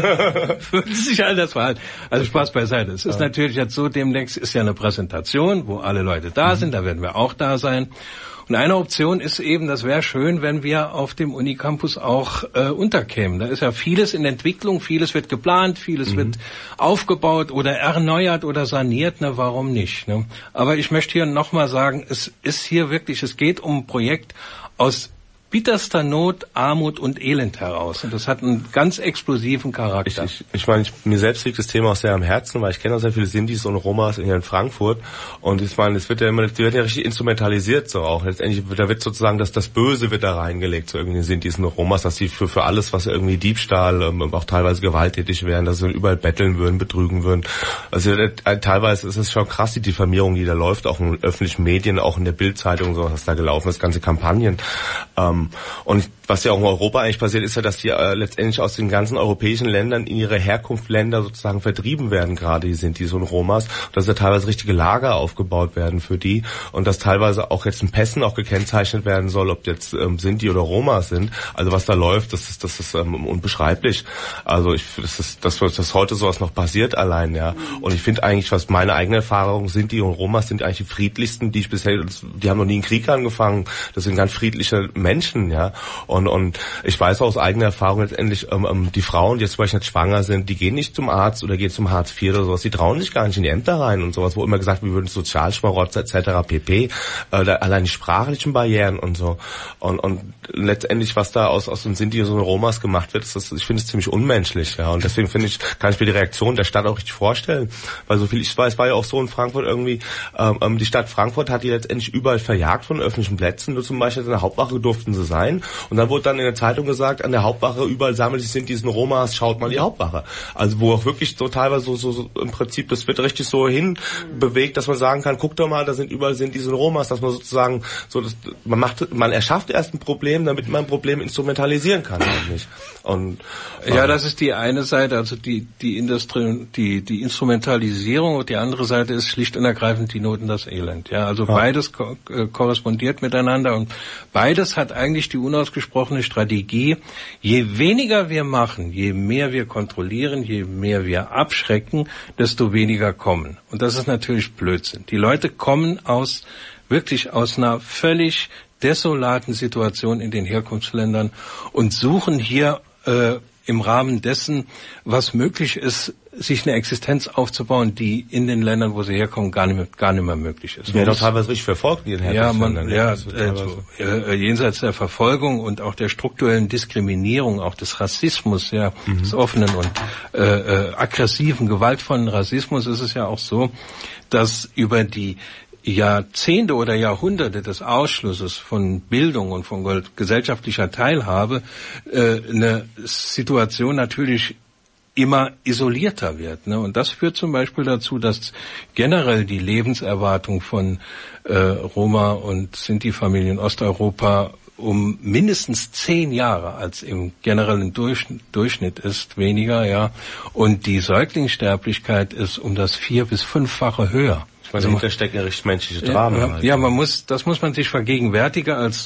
würden sie sich all das verhalten. Also Spaß beiseite. Es ist ja. natürlich jetzt so, demnächst ist ja eine Präsentation, wo alle Leute da sind, da werden wir auch da sein. Und eine Option ist eben, das wäre schön, wenn wir auf dem Unicampus auch äh, unterkämen. Da ist ja vieles in Entwicklung, vieles wird geplant, vieles mhm. wird aufgebaut oder erneuert oder saniert. Na, warum nicht? Ne? Aber ich möchte hier nochmal sagen, es ist hier wirklich, es geht um ein Projekt aus bitterster Not, Armut und Elend heraus. Und das hat einen ganz explosiven Charakter. Ich, ich, ich meine, ich, mir selbst liegt das Thema auch sehr am Herzen, weil ich kenne auch sehr viele Sindis und Romas hier in Frankfurt. Und ich meine, es wird ja immer, die wird ja richtig instrumentalisiert so auch. Letztendlich, da wird sozusagen das, das Böse wird da reingelegt, so irgendwie Sindis und Romas, dass sie für, für alles, was irgendwie Diebstahl, ähm, auch teilweise gewalttätig wären, dass sie überall betteln würden, betrügen würden. Also äh, teilweise ist es schon krass, die Diffamierung, die da läuft, auch in öffentlichen Medien, auch in der Bild-Zeitung, so was da gelaufen ist, ganze Kampagnen. Ähm, Und was ja auch in Europa eigentlich passiert, ist ja, dass die äh, letztendlich aus den ganzen europäischen Ländern in ihre Herkunftsländer sozusagen vertrieben werden, gerade die Sintis und Romas. Und dass ja teilweise richtige Lager aufgebaut werden für die und dass teilweise auch jetzt in Pässen auch gekennzeichnet werden soll, ob jetzt ähm, Sinti oder Romas sind. Also was da läuft, das ist das ist ähm, unbeschreiblich. Also ich das ist das dass heute sowas noch passiert allein, ja. Und ich finde eigentlich, was meine eigene Erfahrung, Sinti und Romas sind eigentlich die friedlichsten, die ich bisher, die haben noch nie einen Krieg angefangen. Das sind ganz friedliche Menschen, ja. Und, und ich weiß aus eigener Erfahrung letztendlich, ähm, die Frauen, die jetzt zum Beispiel nicht schwanger sind, die gehen nicht zum Arzt oder gehen zum Hartz vier oder sowas, die trauen sich gar nicht in die Ämter rein und sowas, wo immer gesagt, wir würden Sozialschmarotzer et cetera pp. Äh, da, allein die sprachlichen Barrieren und so. Und, und letztendlich, was da aus, aus den Sinti und Romas gemacht wird, ist das, ich finde es ziemlich unmenschlich, ja. Und deswegen finde ich, kann ich mir die Reaktion der Stadt auch richtig vorstellen. Weil so viel ich weiß, war ja auch so in Frankfurt irgendwie, ähm, die Stadt Frankfurt hat die letztendlich überall verjagt von öffentlichen Plätzen, nur zum Beispiel in der Hauptwache durften sie sein. Und dann wurde dann in der Zeitung gesagt, an der Hauptwache überall sammeln sich sind diesen Romas, schaut mal die Hauptwache. Also wo auch wirklich so teilweise so, so, so im Prinzip, das wird richtig so hinbewegt, dass man sagen kann, guck doch mal, da sind überall sind diese Romas, dass man sozusagen so, das, man macht, man erschafft erst ein Problem, damit man ein Problem instrumentalisieren kann eigentlich. Und ja, das ist die eine Seite, also die die Industrie, die die Instrumentalisierung, und die andere Seite ist schlicht und ergreifend die Not und das Elend. Ja, also ja. beides ko- äh, korrespondiert miteinander und beides hat eigentlich die unausgesprochene Strategie, je weniger wir machen, je mehr wir kontrollieren, je mehr wir abschrecken, desto weniger kommen. Und das ist natürlich Blödsinn. Die Leute kommen aus, wirklich aus einer völlig desolaten Situation in den Herkunftsländern und suchen hier äh, im Rahmen dessen, was möglich ist, sich eine Existenz aufzubauen, die in den Ländern, wo sie herkommen, gar nicht mehr, gar nicht mehr möglich ist. Werden doch teilweise richtig verfolgt, die in Herkunftsländern. Ja, man, ja, äh, äh, jenseits der Verfolgung und auch der strukturellen Diskriminierung, auch des Rassismus, ja, mhm. des offenen und äh, äh, aggressiven, gewaltvollen Rassismus, ist es ja auch so, dass über die Jahrzehnte oder Jahrhunderte des Ausschlusses von Bildung und von gesellschaftlicher Teilhabe äh, eine Situation natürlich immer isolierter wird. Ne? Und das führt zum Beispiel dazu, dass generell die Lebenserwartung von äh, Roma und Sinti-Familien in Osteuropa um mindestens zehn Jahre als im generellen Durchschnitt, Durchschnitt ist, weniger, ja. Und die Säuglingssterblichkeit ist um das vier- bis fünffache höher. Weil also dahinter stecken ja richtig menschliche Dramen. Ja, halt. ja, man muss, das muss man sich vergegenwärtigen als,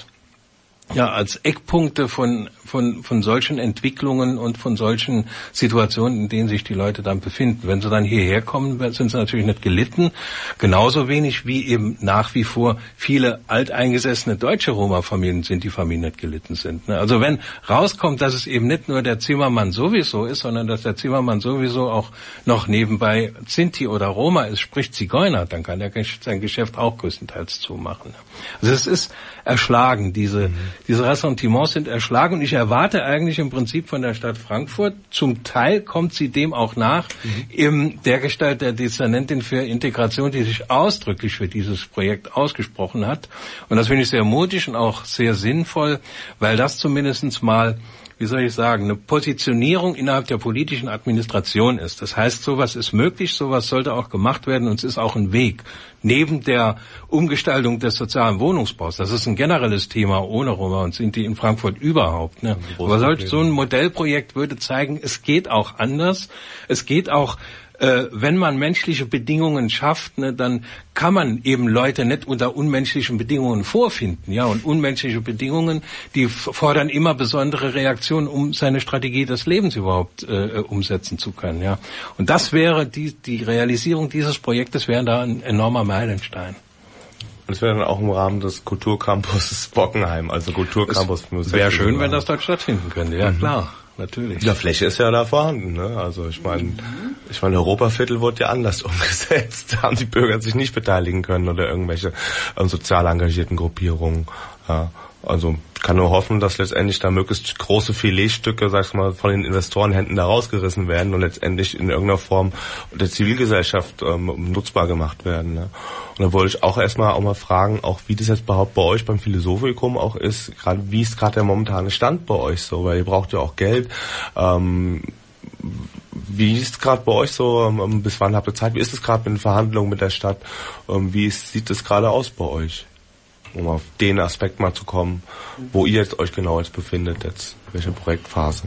ja, als Eckpunkte von, von, von solchen Entwicklungen und von solchen Situationen, in denen sich die Leute dann befinden. Wenn sie dann hierher kommen, sind sie natürlich nicht gelitten. Genauso wenig wie eben nach wie vor viele alteingesessene deutsche Roma-Familien sind, die Familien nicht gelitten sind. Also wenn rauskommt, dass es eben nicht nur der Zimmermann sowieso ist, sondern dass der Zimmermann sowieso auch noch nebenbei Sinti oder Roma ist, sprich Zigeuner, dann kann er sein Geschäft auch größtenteils zumachen. Also es ist erschlagen, diese, mhm. diese Ressentiments sind erschlagen und ich erwarte eigentlich im Prinzip von der Stadt Frankfurt, zum Teil kommt sie dem auch nach, mhm. in der Gestalt der Dezernentin für Integration, die sich ausdrücklich für dieses Projekt ausgesprochen hat. Und das finde ich sehr mutig und auch sehr sinnvoll, weil das zumindest mal wie soll ich sagen, eine Positionierung innerhalb der politischen Administration ist. Das heißt, sowas ist möglich, sowas sollte auch gemacht werden und es ist auch ein Weg. Neben der Umgestaltung des sozialen Wohnungsbaus, das ist ein generelles Thema ohne Roma und sind die in Frankfurt überhaupt. Ne? Aber solch, so ein Modellprojekt würde zeigen, es geht auch anders, es geht auch Äh, wenn man menschliche Bedingungen schafft, ne, dann kann man eben Leute nicht unter unmenschlichen Bedingungen vorfinden, ja, und unmenschliche Bedingungen, die f- fordern immer besondere Reaktionen, um seine Strategie des Lebens überhaupt äh, umsetzen zu können, ja. Und das wäre die die Realisierung dieses Projektes wäre da ein enormer Meilenstein. Und es wäre dann auch im Rahmen des Kulturcampus Bockenheim, also Kulturcampus. Wäre schön, wenn das dort stattfinden könnte, ja, mhm. klar. Natürlich. Ja, Fläche ist ja da vorhanden, ne? Also ich meine, ich meine, Europaviertel wurde ja anders umgesetzt. Da haben die Bürger sich nicht beteiligen können oder irgendwelche ähm, sozial engagierten Gruppierungen. Ja. Also ich kann nur hoffen, dass letztendlich da möglichst große Filetstücke, sag ich mal, von den Investorenhänden da rausgerissen werden und letztendlich in irgendeiner Form der Zivilgesellschaft ähm, nutzbar gemacht werden. Ne? Und da wollte ich auch erstmal auch mal fragen, auch wie das jetzt überhaupt bei euch beim Philosophikum auch ist, gerade wie ist gerade der momentane Stand bei euch so, weil ihr braucht ja auch Geld. Ähm, Wie ist es gerade bei euch so? Ähm, bis wann habt ihr Zeit? Wie ist es gerade mit den Verhandlungen mit der Stadt? Ähm, wie ist, sieht es gerade aus bei euch? Um auf den Aspekt mal zu kommen, wo ihr jetzt euch genau jetzt befindet, jetzt welche Projektphase?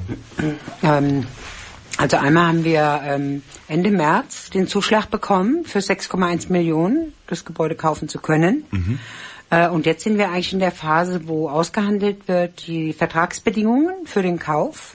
Ähm, also einmal haben wir ähm, Ende März den Zuschlag bekommen, für sechs Komma eins Millionen das Gebäude kaufen zu können. Mhm. Äh, und jetzt sind wir eigentlich in der Phase, wo ausgehandelt wird die Vertragsbedingungen für den Kauf.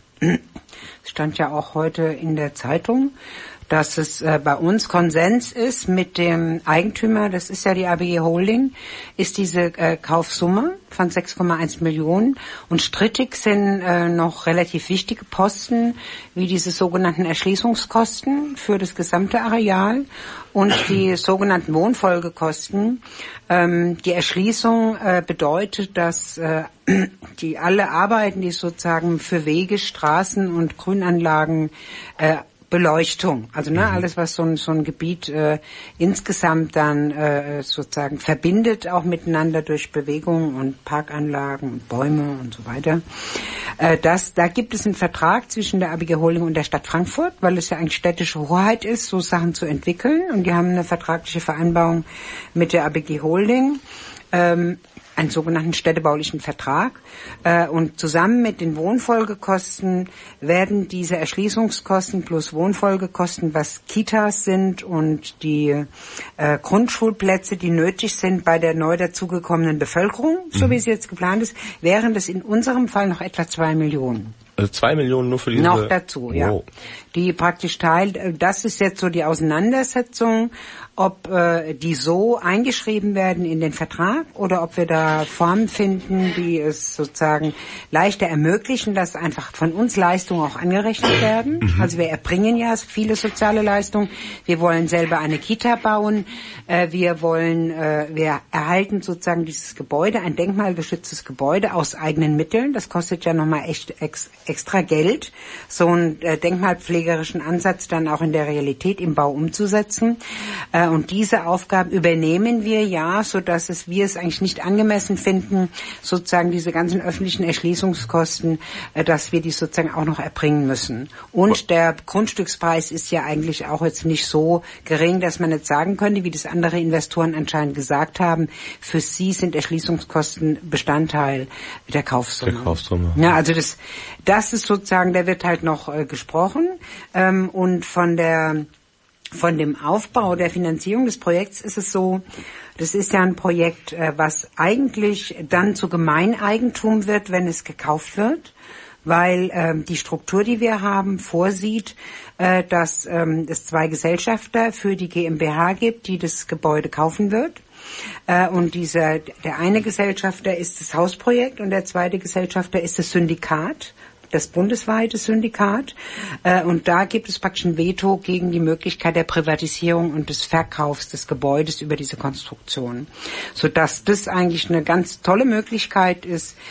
Es stand ja auch heute in der Zeitung, dass es äh, bei uns Konsens ist mit dem Eigentümer, das ist ja die A B G Holding, ist diese äh, Kaufsumme von sechs Komma eins Millionen. Und strittig sind äh, noch relativ wichtige Posten, wie diese sogenannten Erschließungskosten für das gesamte Areal und die sogenannten Wohnfolgekosten. Ähm, die Erschließung äh, bedeutet, dass äh, die alle Arbeiten, die sozusagen für Wege, Straßen und Grünanlagen äh, Beleuchtung, also ne, mhm. alles, was so ein, so ein Gebiet äh, insgesamt dann äh, sozusagen verbindet, auch miteinander durch Bewegung und Parkanlagen und Bäume und so weiter. Äh, das, da gibt es einen Vertrag zwischen der A B G Holding und der Stadt Frankfurt, weil es ja eigentlich städtische Hoheit ist, so Sachen zu entwickeln. Und die haben eine vertragliche Vereinbarung mit der A B G Holding. Ähm, einen sogenannten städtebaulichen Vertrag. Äh, und zusammen mit den Wohnfolgekosten werden diese Erschließungskosten plus Wohnfolgekosten, was Kitas sind und die äh, Grundschulplätze, die nötig sind bei der neu dazugekommenen Bevölkerung, mhm. so wie es jetzt geplant ist, wären das in unserem Fall noch etwa zwei Millionen. Also zwei Millionen nur für diese... Noch dazu, ja. Wow. Die praktisch Teil, das ist jetzt so die Auseinandersetzung, ob äh, die so eingeschrieben werden in den Vertrag oder ob wir da Formen finden, die es sozusagen leichter ermöglichen, dass einfach von uns Leistungen auch angerechnet werden. Mhm. Also wir erbringen ja viele soziale Leistungen. Wir wollen selber eine Kita bauen. Äh, wir wollen, äh, wir erhalten sozusagen dieses Gebäude, ein denkmalgeschütztes Gebäude aus eigenen Mitteln. Das kostet ja nochmal echt ex, extra Geld, so einen äh, denkmalpflegerischen Ansatz dann auch in der Realität im Bau umzusetzen. Äh, Und diese Aufgaben übernehmen wir ja, so dass es wir es eigentlich nicht angemessen finden, sozusagen diese ganzen öffentlichen Erschließungskosten, dass wir die sozusagen auch noch erbringen müssen. Und der Grundstückspreis ist ja eigentlich auch jetzt nicht so gering, dass man jetzt sagen könnte, wie das andere Investoren anscheinend gesagt haben, für sie sind Erschließungskosten Bestandteil der Kaufsumme. Der Kaufsumme. Ja, also das, das ist sozusagen, da wird halt noch äh, gesprochen ähm, und von der Von dem Aufbau der Finanzierung des Projekts ist es so, das ist ja ein Projekt, was eigentlich dann zu Gemeineigentum wird, wenn es gekauft wird, weil ähm, die Struktur, die wir haben, vorsieht, äh, dass ähm, es zwei Gesellschafter für die G m b H gibt, die das Gebäude kaufen wird. Äh, und dieser, der eine Gesellschafter ist das Hausprojekt und der zweite Gesellschafter ist das Syndikat. Das bundesweite Syndikat. Äh, und da gibt es praktisch ein Veto gegen die Möglichkeit der Privatisierung und des Verkaufs des Gebäudes über diese Konstruktion. Sodass das eigentlich eine ganz tolle Möglichkeit ist,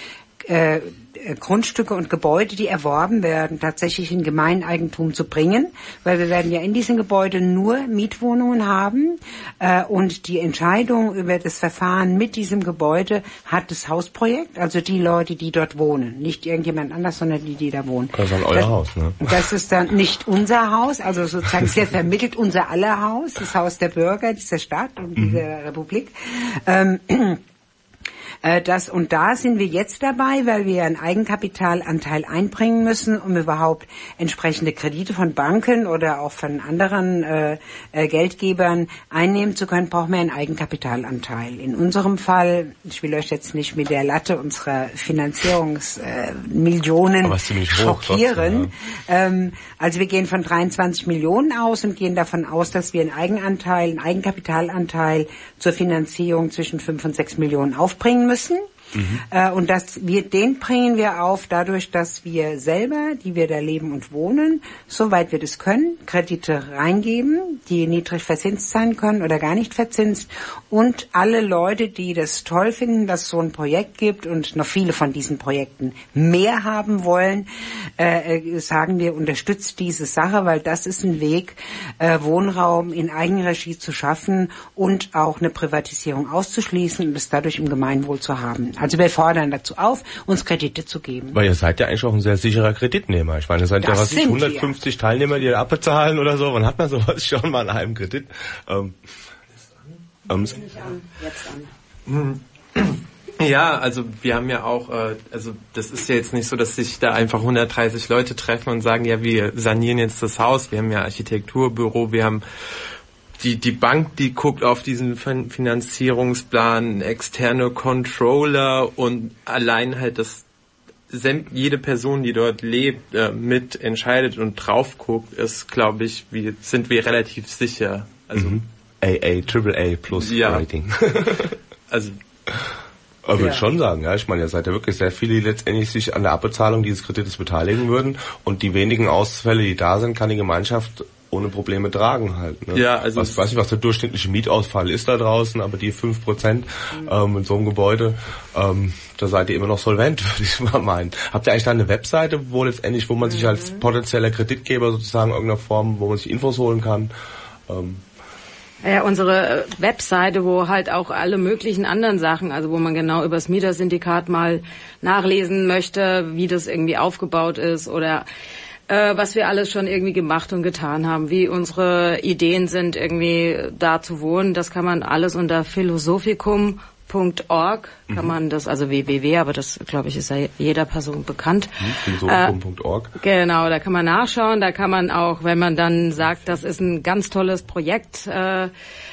äh, Grundstücke und Gebäude, die erworben werden, tatsächlich in Gemeineigentum zu bringen, weil wir werden ja in diesen Gebäuden nur Mietwohnungen haben äh, und die Entscheidung über das Verfahren mit diesem Gebäude hat das Hausprojekt, also die Leute, die dort wohnen, nicht irgendjemand anders, sondern die, die da wohnen. Das ist dann euer das, Haus, ne? Das ist dann nicht unser Haus, also sozusagen es wird vermittelt unser aller Haus, das Haus der Bürger dieser Stadt und mhm. dieser Republik. Ähm, Das, und da sind wir jetzt dabei, weil wir einen Eigenkapitalanteil einbringen müssen, um überhaupt entsprechende Kredite von Banken oder auch von anderen äh, äh, Geldgebern einnehmen zu können, brauchen wir einen Eigenkapitalanteil. In unserem Fall, ich will euch jetzt nicht mit der Latte unserer Finanzierungsmillionen äh, schockieren. Ja. Ähm, also wir gehen von dreiundzwanzig Millionen aus und gehen davon aus, dass wir einen Eigenanteil, einen Eigenkapitalanteil zur Finanzierung zwischen fünf und sechs Millionen aufbringen müssen. Müssen. Mhm. Äh, und das, wir, den bringen wir auf dadurch, dass wir selber, die wir da leben und wohnen, soweit wir das können, Kredite reingeben, die niedrig verzinst sein können oder gar nicht verzinst. Und alle Leute, die das toll finden, dass es so ein Projekt gibt und noch viele von diesen Projekten mehr haben wollen, äh, sagen wir, unterstützt diese Sache, weil das ist ein Weg, äh, Wohnraum in Eigenregie zu schaffen und auch eine Privatisierung auszuschließen und es dadurch im Gemeinwohl zu haben. Also wir fordern dazu auf, uns Kredite zu geben. Weil ihr seid ja eigentlich auch ein sehr sicherer Kreditnehmer. Ich meine, es sind das ja was nicht hundertfünfzig wir. Teilnehmer, die abbezahlen oder so. Wann hat man sowas schon mal an einem Kredit? Ähm, ähm, Jetzt an. Ja, also wir haben ja auch, äh, also das ist ja jetzt nicht so, dass sich da einfach hundertdreißig Leute treffen und sagen, ja, wir sanieren jetzt das Haus. Wir haben ja Architekturbüro, wir haben Die, die Bank, die guckt auf diesen Finanzierungsplan, externe Controller und allein halt das, jede Person, die dort lebt, äh, mit entscheidet und drauf guckt, ist, glaube ich, wir, sind wir relativ sicher. Also, mhm. A A, Triple A plus ja. Rating. Also, aber würde ja. ich schon sagen, ja. Ich meine, ihr seid ja wirklich sehr viele, die letztendlich sich an der Abbezahlung dieses Kredites beteiligen würden und die wenigen Ausfälle, die da sind, kann die Gemeinschaft ohne Probleme tragen halt. Ne? Ja, also ich weiß nicht, was der durchschnittliche Mietausfall ist da draußen, aber die fünf Prozent mhm. ähm, in so einem Gebäude, ähm, da seid ihr immer noch solvent, würde ich mal meinen. Habt ihr eigentlich da eine Webseite, wo letztendlich, wo man mhm. sich als potenzieller Kreditgeber sozusagen in irgendeiner Form, wo man sich Infos holen kann? Ähm, Ja, unsere Webseite, wo halt auch alle möglichen anderen Sachen, also wo man genau über das Mietersyndikat mal nachlesen möchte, wie das irgendwie aufgebaut ist oder äh, was wir alles schon irgendwie gemacht und getan haben, wie unsere Ideen sind, irgendwie da zu wohnen. Das kann man alles unter philosophikum Punkt org kann man das, also www, aber das, glaube ich, ist ja jeder Person bekannt. philosophikum Punkt org Äh, genau, da kann man nachschauen, da kann man auch, wenn man dann sagt, das ist ein ganz tolles Projekt, äh,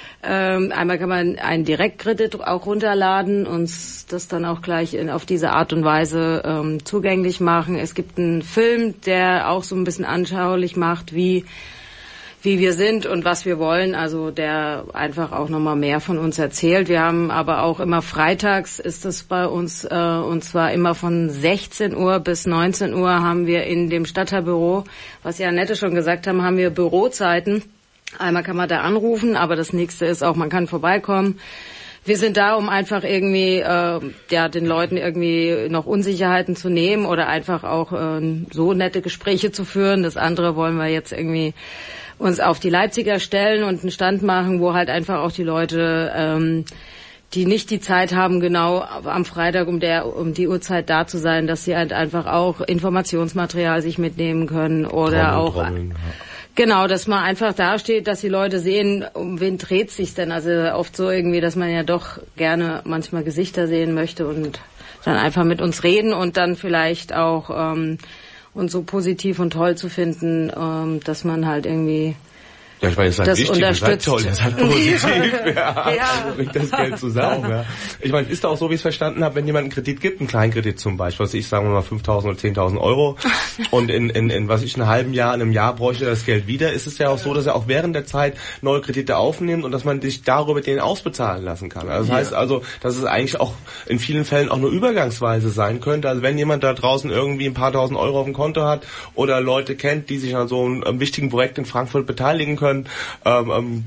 ähm, einmal kann man einen Direktkredit auch runterladen und das dann auch gleich in, auf diese Art und Weise ähm, zugänglich machen. Es gibt einen Film, der auch so ein bisschen anschaulich macht, wie wie wir sind und was wir wollen, also der einfach auch nochmal mehr von uns erzählt. Wir haben aber auch immer freitags ist es bei uns, äh, und zwar immer von sechzehn Uhr bis neunzehn Uhr haben wir in dem Stadtteilbüro, was ja Annette schon gesagt haben, haben wir Bürozeiten. Einmal kann man da anrufen, aber das nächste ist auch, man kann vorbeikommen. Wir sind da, um einfach irgendwie äh, ja den Leuten irgendwie noch Unsicherheiten zu nehmen oder einfach auch äh, so nette Gespräche zu führen. Das andere wollen wir jetzt irgendwie uns auf die Leipziger stellen und einen Stand machen, wo halt einfach auch die Leute, ähm, die nicht die Zeit haben, genau am Freitag um der um die Uhrzeit da zu sein, dass sie halt einfach auch Informationsmaterial sich mitnehmen können oder Trommeln, auch Trommeln, ja. Genau, dass man einfach da steht, dass die Leute sehen, um wen dreht sich denn. Also oft so irgendwie, dass man ja doch gerne manchmal Gesichter sehen möchte und dann einfach mit uns reden und dann vielleicht auch ähm, und so positiv und toll zu finden, ähm, dass man halt irgendwie ja, ich meine, das ist halt wichtig, das seid toll, das ist halt positiv, ja. ja. Also bringt das Geld zusammen, ja. Ich meine, ist da auch so, wie ich es verstanden habe, wenn jemand einen Kredit gibt, einen Kleinkredit zum Beispiel, was ich sagen wir mal fünftausend oder zehntausend Euro und in, in, in, was ich, einem halben Jahr, in einem Jahr bräuchte er das Geld wieder, ist es ja auch so, dass er auch während der Zeit neue Kredite aufnimmt und dass man sich darüber den ausbezahlen lassen kann. Also das ja. heißt also, dass es eigentlich auch in vielen Fällen auch nur übergangsweise sein könnte. Also wenn jemand da draußen irgendwie ein paar tausend Euro auf dem Konto hat oder Leute kennt, die sich an so einem, einem wichtigen Projekt in Frankfurt beteiligen können, Ähm, ähm,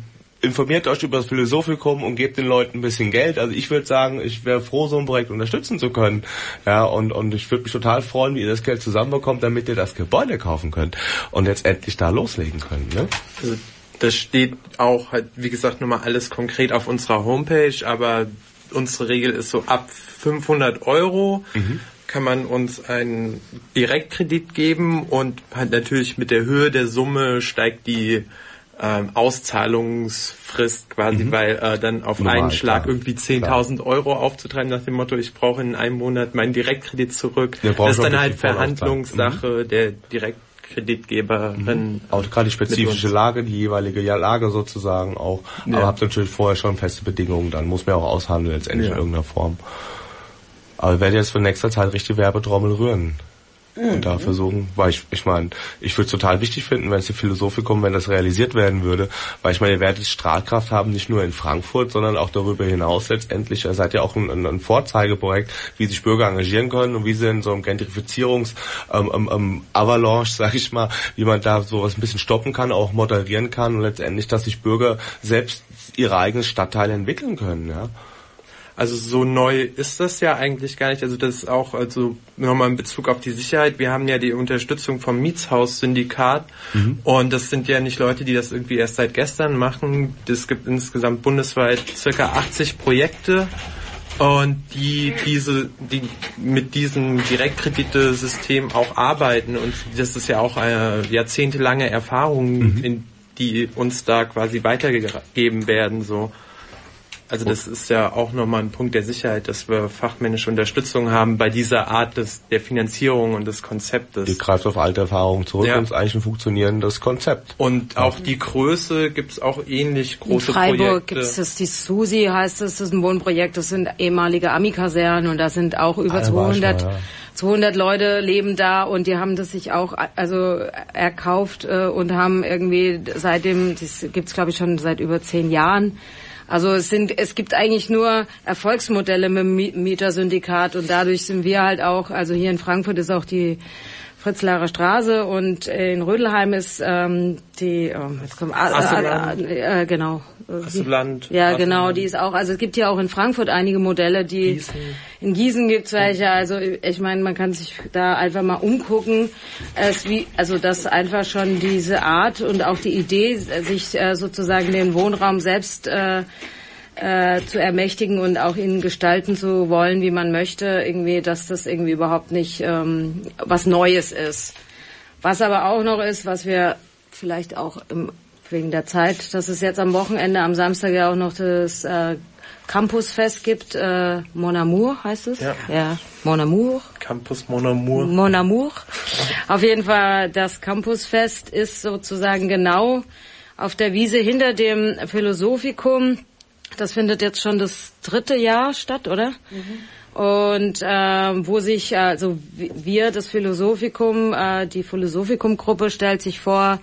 informiert euch über das Philosophikum und gebt den Leuten ein bisschen Geld. Also ich würde sagen, ich wäre froh, so ein Projekt unterstützen zu können. Ja, und, und ich würde mich total freuen, wie ihr das Geld zusammenbekommt, damit ihr das Gebäude kaufen könnt und jetzt endlich da loslegen könnt. Ne? Also das steht auch halt, wie gesagt, nochmal alles konkret auf unserer Homepage, aber unsere Regel ist so ab fünfhundert Euro mhm. kann man uns einen Direktkredit geben und halt natürlich mit der Höhe der Summe steigt die ähm, Auszahlungsfrist quasi, mhm. weil äh, dann auf Normal, einen Schlag klar. irgendwie zehntausend Euro aufzutreiben nach dem Motto, ich brauche in einem Monat meinen Direktkredit zurück. Ja, das ist dann halt Verhandlungssache mhm. der Direktkreditgeberin. Mhm. Auch gerade die spezifische Lage, die jeweilige Lage sozusagen auch. Ja. Aber habt natürlich vorher schon feste Bedingungen, dann muss man auch aushandeln letztendlich ja. in irgendeiner Form. Aber ich werde jetzt für nächster Zeit richtig Werbetrommel rühren. Und da versuchen, weil ich, ich meine, ich würde es total wichtig finden, wenn es die Philosophikum, wenn das realisiert werden würde, weil ich meine, ihr werdet Strahlkraft haben, nicht nur in Frankfurt, sondern auch darüber hinaus letztendlich. Ihr seid ja auch ein, ein, ein Vorzeigeprojekt, wie sich Bürger engagieren können und wie sie in so einem Gentrifizierungs ähm, ähm, ähm, Avalanche, sag ich mal, wie man da sowas ein bisschen stoppen kann, auch moderieren kann und letztendlich, dass sich Bürger selbst ihre eigenen Stadtteile entwickeln können, ja. Also so neu ist das ja eigentlich gar nicht. Also das ist auch, also nochmal in Bezug auf die Sicherheit. Wir haben ja die Unterstützung vom Mietshaussyndikat mhm. und das sind ja nicht Leute, die das irgendwie erst seit gestern machen. Es gibt insgesamt bundesweit circa achtzig Projekte und die diese, die mit diesem Direktkreditesystem auch arbeiten und das ist ja auch eine jahrzehntelange Erfahrung, mhm. in die uns da quasi weitergegeben werden, so. Also das ist ja auch nochmal ein Punkt der Sicherheit, dass wir fachmännische Unterstützung haben bei dieser Art des, der Finanzierung und des Konzeptes. Die greift auf alte Erfahrungen zurück ja. und ist eigentlich ein funktionierendes Konzept. Und auch die Größe gibt es auch ähnlich große Projekte. In Freiburg Projekte. gibt es das, die SUSI heißt es, das ist ein Wohnprojekt, das sind ehemalige Ami-Kasernen und da sind auch über ah, zweihundert, mal, ja. zweihundert Leute leben da und die haben das sich auch also erkauft äh, und haben irgendwie seitdem, das gibt's glaube ich schon seit über zehn Jahren. Also es sind, es gibt eigentlich nur Erfolgsmodelle mit dem Mietersyndikat und dadurch sind wir halt auch, also hier in Frankfurt ist auch die Fritzlarer Straße und in Rödelheim ist ähm, die, oh, jetzt kommt, äh, äh, äh, genau. Asseland. Ja, genau, die ist auch, also es gibt ja auch in Frankfurt einige Modelle, die, Gießen. In Gießen gibt's welche, also ich meine, man kann sich da einfach mal umgucken, es wie, also dass einfach schon diese Art und auch die Idee, sich äh, sozusagen den Wohnraum selbst äh, äh, zu ermächtigen und auch ihn gestalten zu wollen, wie man möchte, irgendwie, dass das irgendwie überhaupt nicht ähm, was Neues ist. Was aber auch noch ist, was wir vielleicht auch im wegen der Zeit, dass es jetzt am Wochenende, am Samstag ja auch noch das äh, Campusfest gibt. Äh, Mon Amour heißt es? Ja. ja. Mon Amour. Campus Mon Amour. Mon Amour. Auf jeden Fall, das Campusfest ist sozusagen genau auf der Wiese hinter dem Philosophikum. Das findet jetzt schon das dritte Jahr statt, oder? Mhm. Und äh, wo sich, also wir, das Philosophikum, äh, die Philosophikum-Gruppe stellt sich vor,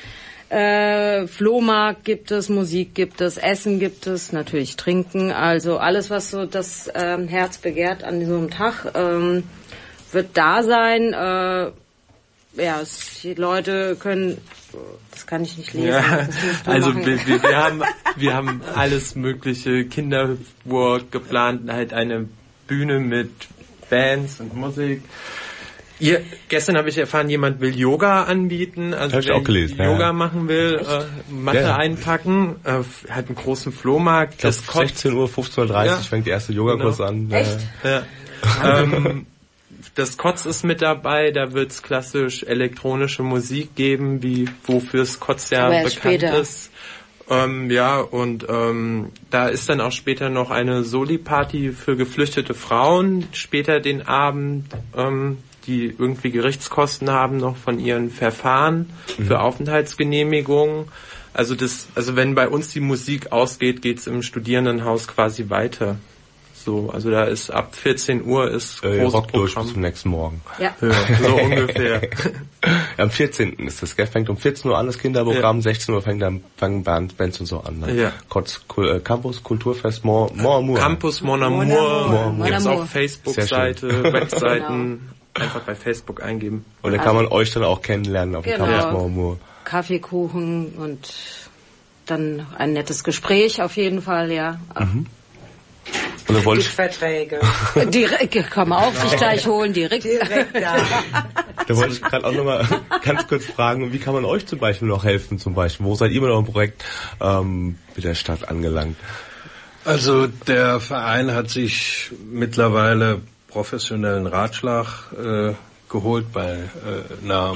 Äh, Flohmarkt gibt es, Musik gibt es, Essen gibt es, natürlich Trinken, also alles, was so das ähm, Herz begehrt an so einem Tag, ähm, wird da sein. Äh, ja, es, die Leute können, das kann ich nicht lesen. Ja, also wir, wir, wir haben wir haben alles mögliche, Kinderwurk geplant, halt eine Bühne mit Bands und Musik. Ihr, gestern habe ich erfahren, jemand will Yoga anbieten, also wer auch gelesen, Yoga ja. machen will, äh, Matte ja. einpacken, äh, hat einen großen Flohmarkt. Ich glaub, sechzehn Uhr, fünfzehn Uhr dreißig ja. fängt der erste Yogakurs genau. an. Echt? Ja. ähm, das Kotz ist mit dabei, da wird's klassisch elektronische Musik geben, wie wofür's Kotz ja bekannt später. ist. Ähm, ja, und ähm, da ist dann auch später noch eine Soli-Party für geflüchtete Frauen, später den Abend, ähm, die irgendwie Gerichtskosten haben noch von ihren Verfahren mhm. für Aufenthaltsgenehmigungen. Also das, also wenn bei uns die Musik ausgeht, geht's im Studierendenhaus quasi weiter. So, also da ist ab vierzehn Uhr ist äh, großes Rock durch Programm. bis zum nächsten Morgen. Ja, ja so ungefähr. Ja, am vierzehnten ist das, gell? Fängt um vierzehn Uhr an das Kinderprogramm, ja. sechzehn Uhr fängt dann fangen Bands, Bands und so an. Ne? Ja. Kotz, äh, Campus Kulturfest Mon, Mon Amour. Campus Mon Amour. Mon Amour. Gibt's auch Facebook-Seite, Webseiten. Genau. Einfach bei Facebook eingeben. Und dann kann man euch dann auch kennenlernen auf dem genau. Campus Mon Amour. Kaffeekuchen und dann ein nettes Gespräch auf jeden Fall, ja. Mhm. Und da wollte die ich, Verträge. Direkt, kann man auch sich gleich holen, direkt. Direkt da. da wollte ich gerade auch nochmal ganz kurz fragen, wie kann man euch zum Beispiel noch helfen, zum Beispiel? Wo seid ihr mit eurem Projekt ähm, mit der Stadt angelangt? Also der Verein hat sich mittlerweile professionellen Ratschlag äh, geholt bei äh, einer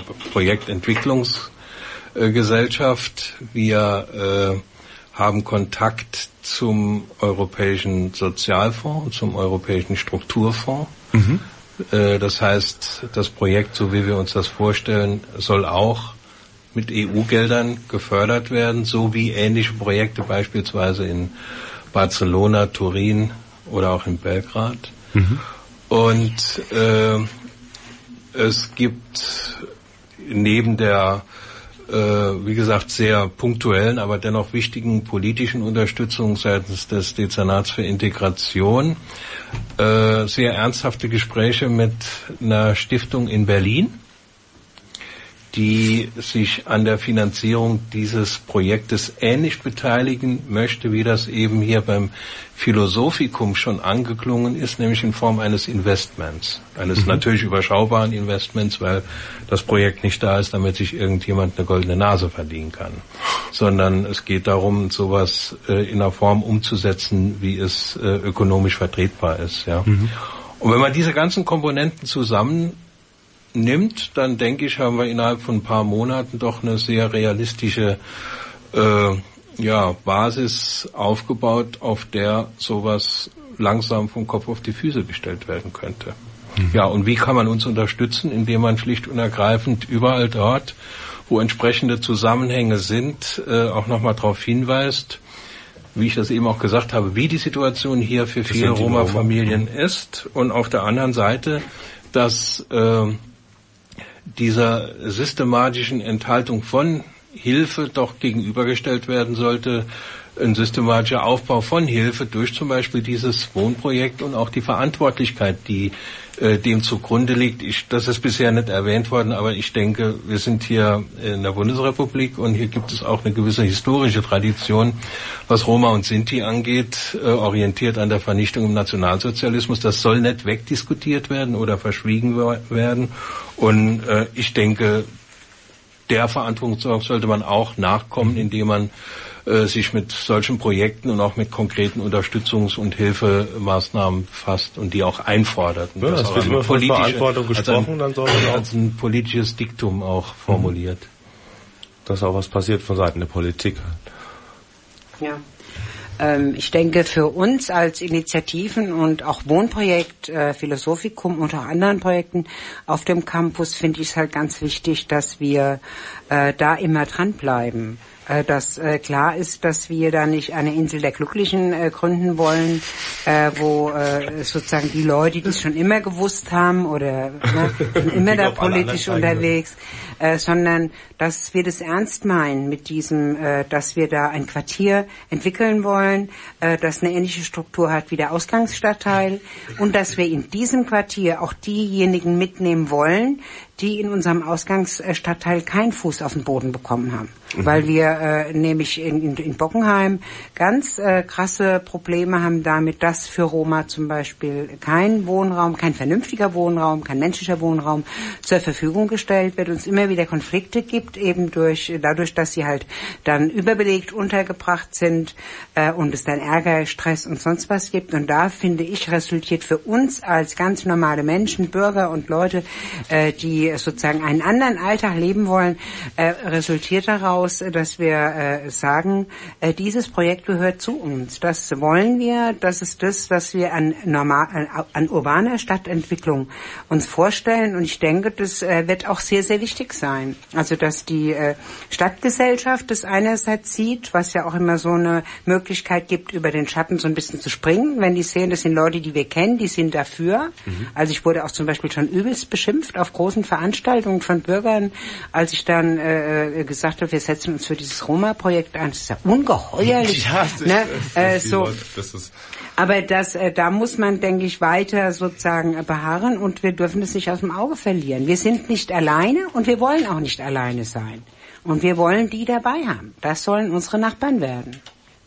Projektentwicklungsgesellschaft. Äh, Wir äh, haben Kontakt zum Europäischen Sozialfonds, zum Europäischen Strukturfonds. Mhm. Äh, das heißt, das Projekt, so wie wir uns das vorstellen, soll auch mit E U-Geldern gefördert werden, so wie ähnliche Projekte beispielsweise in Barcelona, Turin oder auch in Belgrad. Mhm. Und äh, es gibt neben der, äh, wie gesagt, sehr punktuellen, aber dennoch wichtigen politischen Unterstützung seitens des Dezernats für Integration äh, sehr ernsthafte Gespräche mit einer Stiftung in Berlin, die sich an der Finanzierung dieses Projektes ähnlich beteiligen möchte, wie das eben hier beim Philosophikum schon angeklungen ist, nämlich in Form eines Investments, eines mhm. natürlich überschaubaren Investments, weil das Projekt nicht da ist, damit sich irgendjemand eine goldene Nase verdienen kann, sondern es geht darum, sowas äh, in einer Form umzusetzen, wie es äh, ökonomisch vertretbar ist. Ja. Mhm. Und wenn man diese ganzen Komponenten zusammen nimmt, dann denke ich, haben wir innerhalb von ein paar Monaten doch eine sehr realistische äh, ja, Basis aufgebaut, auf der sowas langsam vom Kopf auf die Füße gestellt werden könnte. Mhm. Ja, und wie kann man uns unterstützen? Indem man schlicht und ergreifend überall dort, wo entsprechende Zusammenhänge sind, äh, auch nochmal darauf hinweist, wie ich das eben auch gesagt habe, wie die Situation hier für viele Roma-Familien ist, und auf der anderen Seite, dass äh, dieser systematischen Enthaltung von Hilfe doch gegenübergestellt werden sollte, ein systematischer Aufbau von Hilfe durch zum Beispiel dieses Wohnprojekt und auch die Verantwortlichkeit, die äh, dem zugrunde liegt. Ich, das ist bisher nicht erwähnt worden, aber ich denke, wir sind hier in der Bundesrepublik und hier gibt es auch eine gewisse historische Tradition, was Roma und Sinti angeht, äh, orientiert an der Vernichtung im Nationalsozialismus. Das soll nicht wegdiskutiert werden oder verschwiegen werden. Und äh, ich denke, der Verantwortung sollte man auch nachkommen, indem man äh, sich mit solchen Projekten und auch mit konkreten Unterstützungs- und Hilfemaßnahmen befasst und die auch einfordert. Und ja, das, das wird immer von Verantwortung gesprochen, ein, dann soll man auch als ein politisches Diktum auch formuliert. Dass auch was passiert von Seiten der Politik. Ja. Ich denke, für uns als Initiativen und auch Wohnprojekt, äh, Philosophikum und auch anderen Projekten auf dem Campus finde ich es halt ganz wichtig, dass wir äh, da immer dranbleiben. Äh, dass äh, klar ist, dass wir da nicht eine Insel der Glücklichen äh, gründen wollen, äh, wo äh, sozusagen die Leute, die es schon immer gewusst haben oder ne, sind immer da politisch unterwegs, äh, sondern dass wir das ernst meinen mit diesem, äh, dass wir da ein Quartier entwickeln wollen, äh, das eine ähnliche Struktur hat wie der Ausgangsstadtteil, und dass wir in diesem Quartier auch diejenigen mitnehmen wollen, die in unserem Ausgangsstadtteil keinen Fuß auf den Boden bekommen haben. Mhm. Weil wir äh, nämlich in, in, in Bockenheim ganz äh, krasse Probleme haben damit, dass für Roma zum Beispiel kein Wohnraum, kein vernünftiger Wohnraum, kein menschlicher Wohnraum zur Verfügung gestellt wird und es immer wieder Konflikte gibt, eben durch dadurch, dass sie halt dann überbelegt untergebracht sind äh, und es dann Ärger, Stress und sonst was gibt. Und da, finde ich, resultiert für uns als ganz normale Menschen, Bürger und Leute, äh, die sozusagen einen anderen Alltag leben wollen, äh, resultiert daraus, dass wir äh, sagen, äh, dieses Projekt gehört zu uns. Das wollen wir, das ist das, was wir an, normal, an, an urbaner Stadtentwicklung uns vorstellen, und ich denke, das äh, wird auch sehr, sehr wichtig sein. Also, dass die äh, Stadtgesellschaft das einerseits sieht, was ja auch immer so eine Möglichkeit gibt, über den Schatten so ein bisschen zu springen, wenn die sehen, das sind Leute, die wir kennen, die sind dafür. Mhm. Also ich wurde auch zum Beispiel schon übelst beschimpft auf großen Veranstaltungen von Bürgern, als ich dann äh, gesagt habe, wir setzen uns für dieses Roma-Projekt ein. Das ist ja ungeheuerlich. Ja, das, ne? das, das, äh, so. Leute, das ist Aber das, äh, da muss man, denke ich, weiter sozusagen äh, beharren, und wir dürfen das nicht aus dem Auge verlieren. Wir sind nicht alleine und wir wollen auch nicht alleine sein. Und wir wollen die dabei haben. Das sollen unsere Nachbarn werden.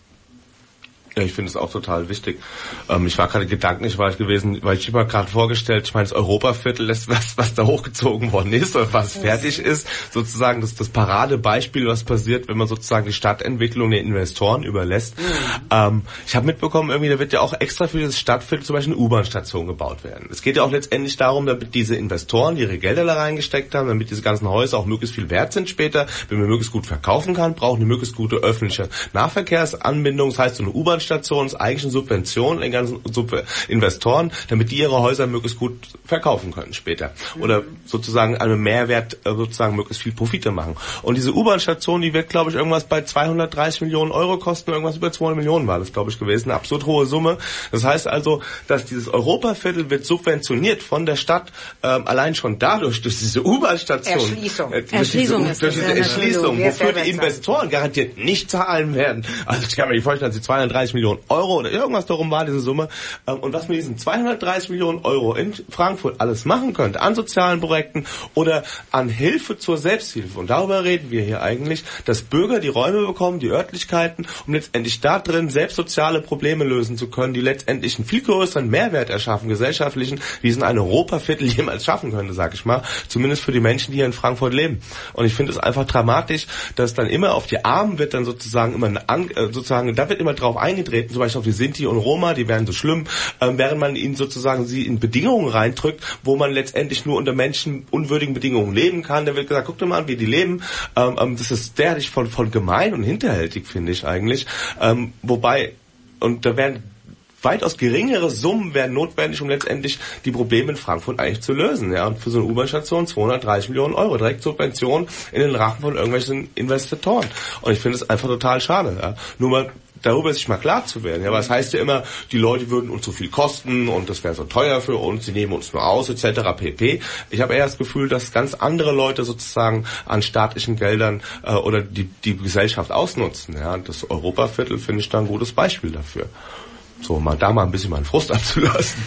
Ja, ich finde es auch total wichtig. Ähm, ich war gerade gedanklich war ich gewesen, weil ich mir gerade vorgestellt, ich meine, das Europaviertel, das, was, was da hochgezogen worden ist oder was fertig ist, sozusagen das, das Paradebeispiel, was passiert, wenn man sozusagen die Stadtentwicklung den Investoren überlässt. Mhm. Ähm, ich habe mitbekommen, irgendwie, da wird ja auch extra für dieses Stadtviertel zum Beispiel eine U-Bahn-Station gebaut werden. Es geht ja auch letztendlich darum, damit diese Investoren ihre Gelder da reingesteckt haben, damit diese ganzen Häuser auch möglichst viel wert sind später, wenn man möglichst gut verkaufen kann, brauchen eine möglichst gute öffentliche Nahverkehrsanbindung, das heißt so eine U-Bahn Stationen, eigentlichen Subventionen den ganzen Sub- Investoren, damit die ihre Häuser möglichst gut verkaufen können später. Oder sozusagen einen Mehrwert, sozusagen möglichst viel Profite machen. Und diese U-Bahn-Station, die wird, glaube ich, irgendwas bei zweihundertdreißig Millionen Euro kosten, irgendwas über zweihundert Millionen war das, glaube ich, gewesen. Eine absurd hohe Summe. Das heißt also, dass dieses Europaviertel wird subventioniert von der Stadt, ähm, allein schon dadurch, durch diese U-Bahn-Station. Erschließung. Äh, durch Erschließung diese, ist durch diese das. Erschließung, Ja, wofür die Investoren garantiert nicht zahlen werden. Also ich kann mir nicht vorstellen, dass sie zweihundertdreißig Millionen Euro oder irgendwas darum war, diese Summe. Und was mit diesen zweihundertdreißig Millionen Euro in Frankfurt alles machen könnte, an sozialen Projekten oder an Hilfe zur Selbsthilfe. Und darüber reden wir hier eigentlich, dass Bürger die Räume bekommen, die Örtlichkeiten, um letztendlich da drin selbst soziale Probleme lösen zu können, die letztendlich einen viel größeren Mehrwert erschaffen, gesellschaftlichen, wie es in ein Europaviertel jemals schaffen könnte, sag ich mal. Zumindest für die Menschen, die hier in Frankfurt leben. Und ich finde es einfach dramatisch, dass dann immer auf die Armen wird dann sozusagen immer eine, sozusagen, da wird immer drauf eingetreten, zum Beispiel auf die Sinti und Roma, die wären so schlimm, ähm, während man ihnen sozusagen sie in Bedingungen reindrückt, wo man letztendlich nur unter menschenunwürdigen Bedingungen leben kann. Da wird gesagt, guck dir mal an, wie die leben. Ähm, das ist derartig von, von gemein und hinterhältig, finde ich eigentlich. Ähm, wobei, und da werden weitaus geringere Summen werden notwendig, um letztendlich die Probleme in Frankfurt eigentlich zu lösen. Ja, und für so eine U-Bahn-Station zweihundertdreißig Millionen Euro, direkt Subvention in den Rachen von irgendwelchen Investoren. Und ich finde es einfach total schade. Ja. Nur mal darüber sich mal klar zu werden. Ja, aber es heißt ja immer, die Leute würden uns so viel kosten und das wäre so teuer für uns, sie nehmen uns nur aus, et cetera pp. Ich habe eher das Gefühl, dass ganz andere Leute sozusagen an staatlichen Geldern äh, oder die, die Gesellschaft ausnutzen. Ja, und das Europaviertel finde ich da ein gutes Beispiel dafür. So, mal da mal ein bisschen meinen Frust abzulassen.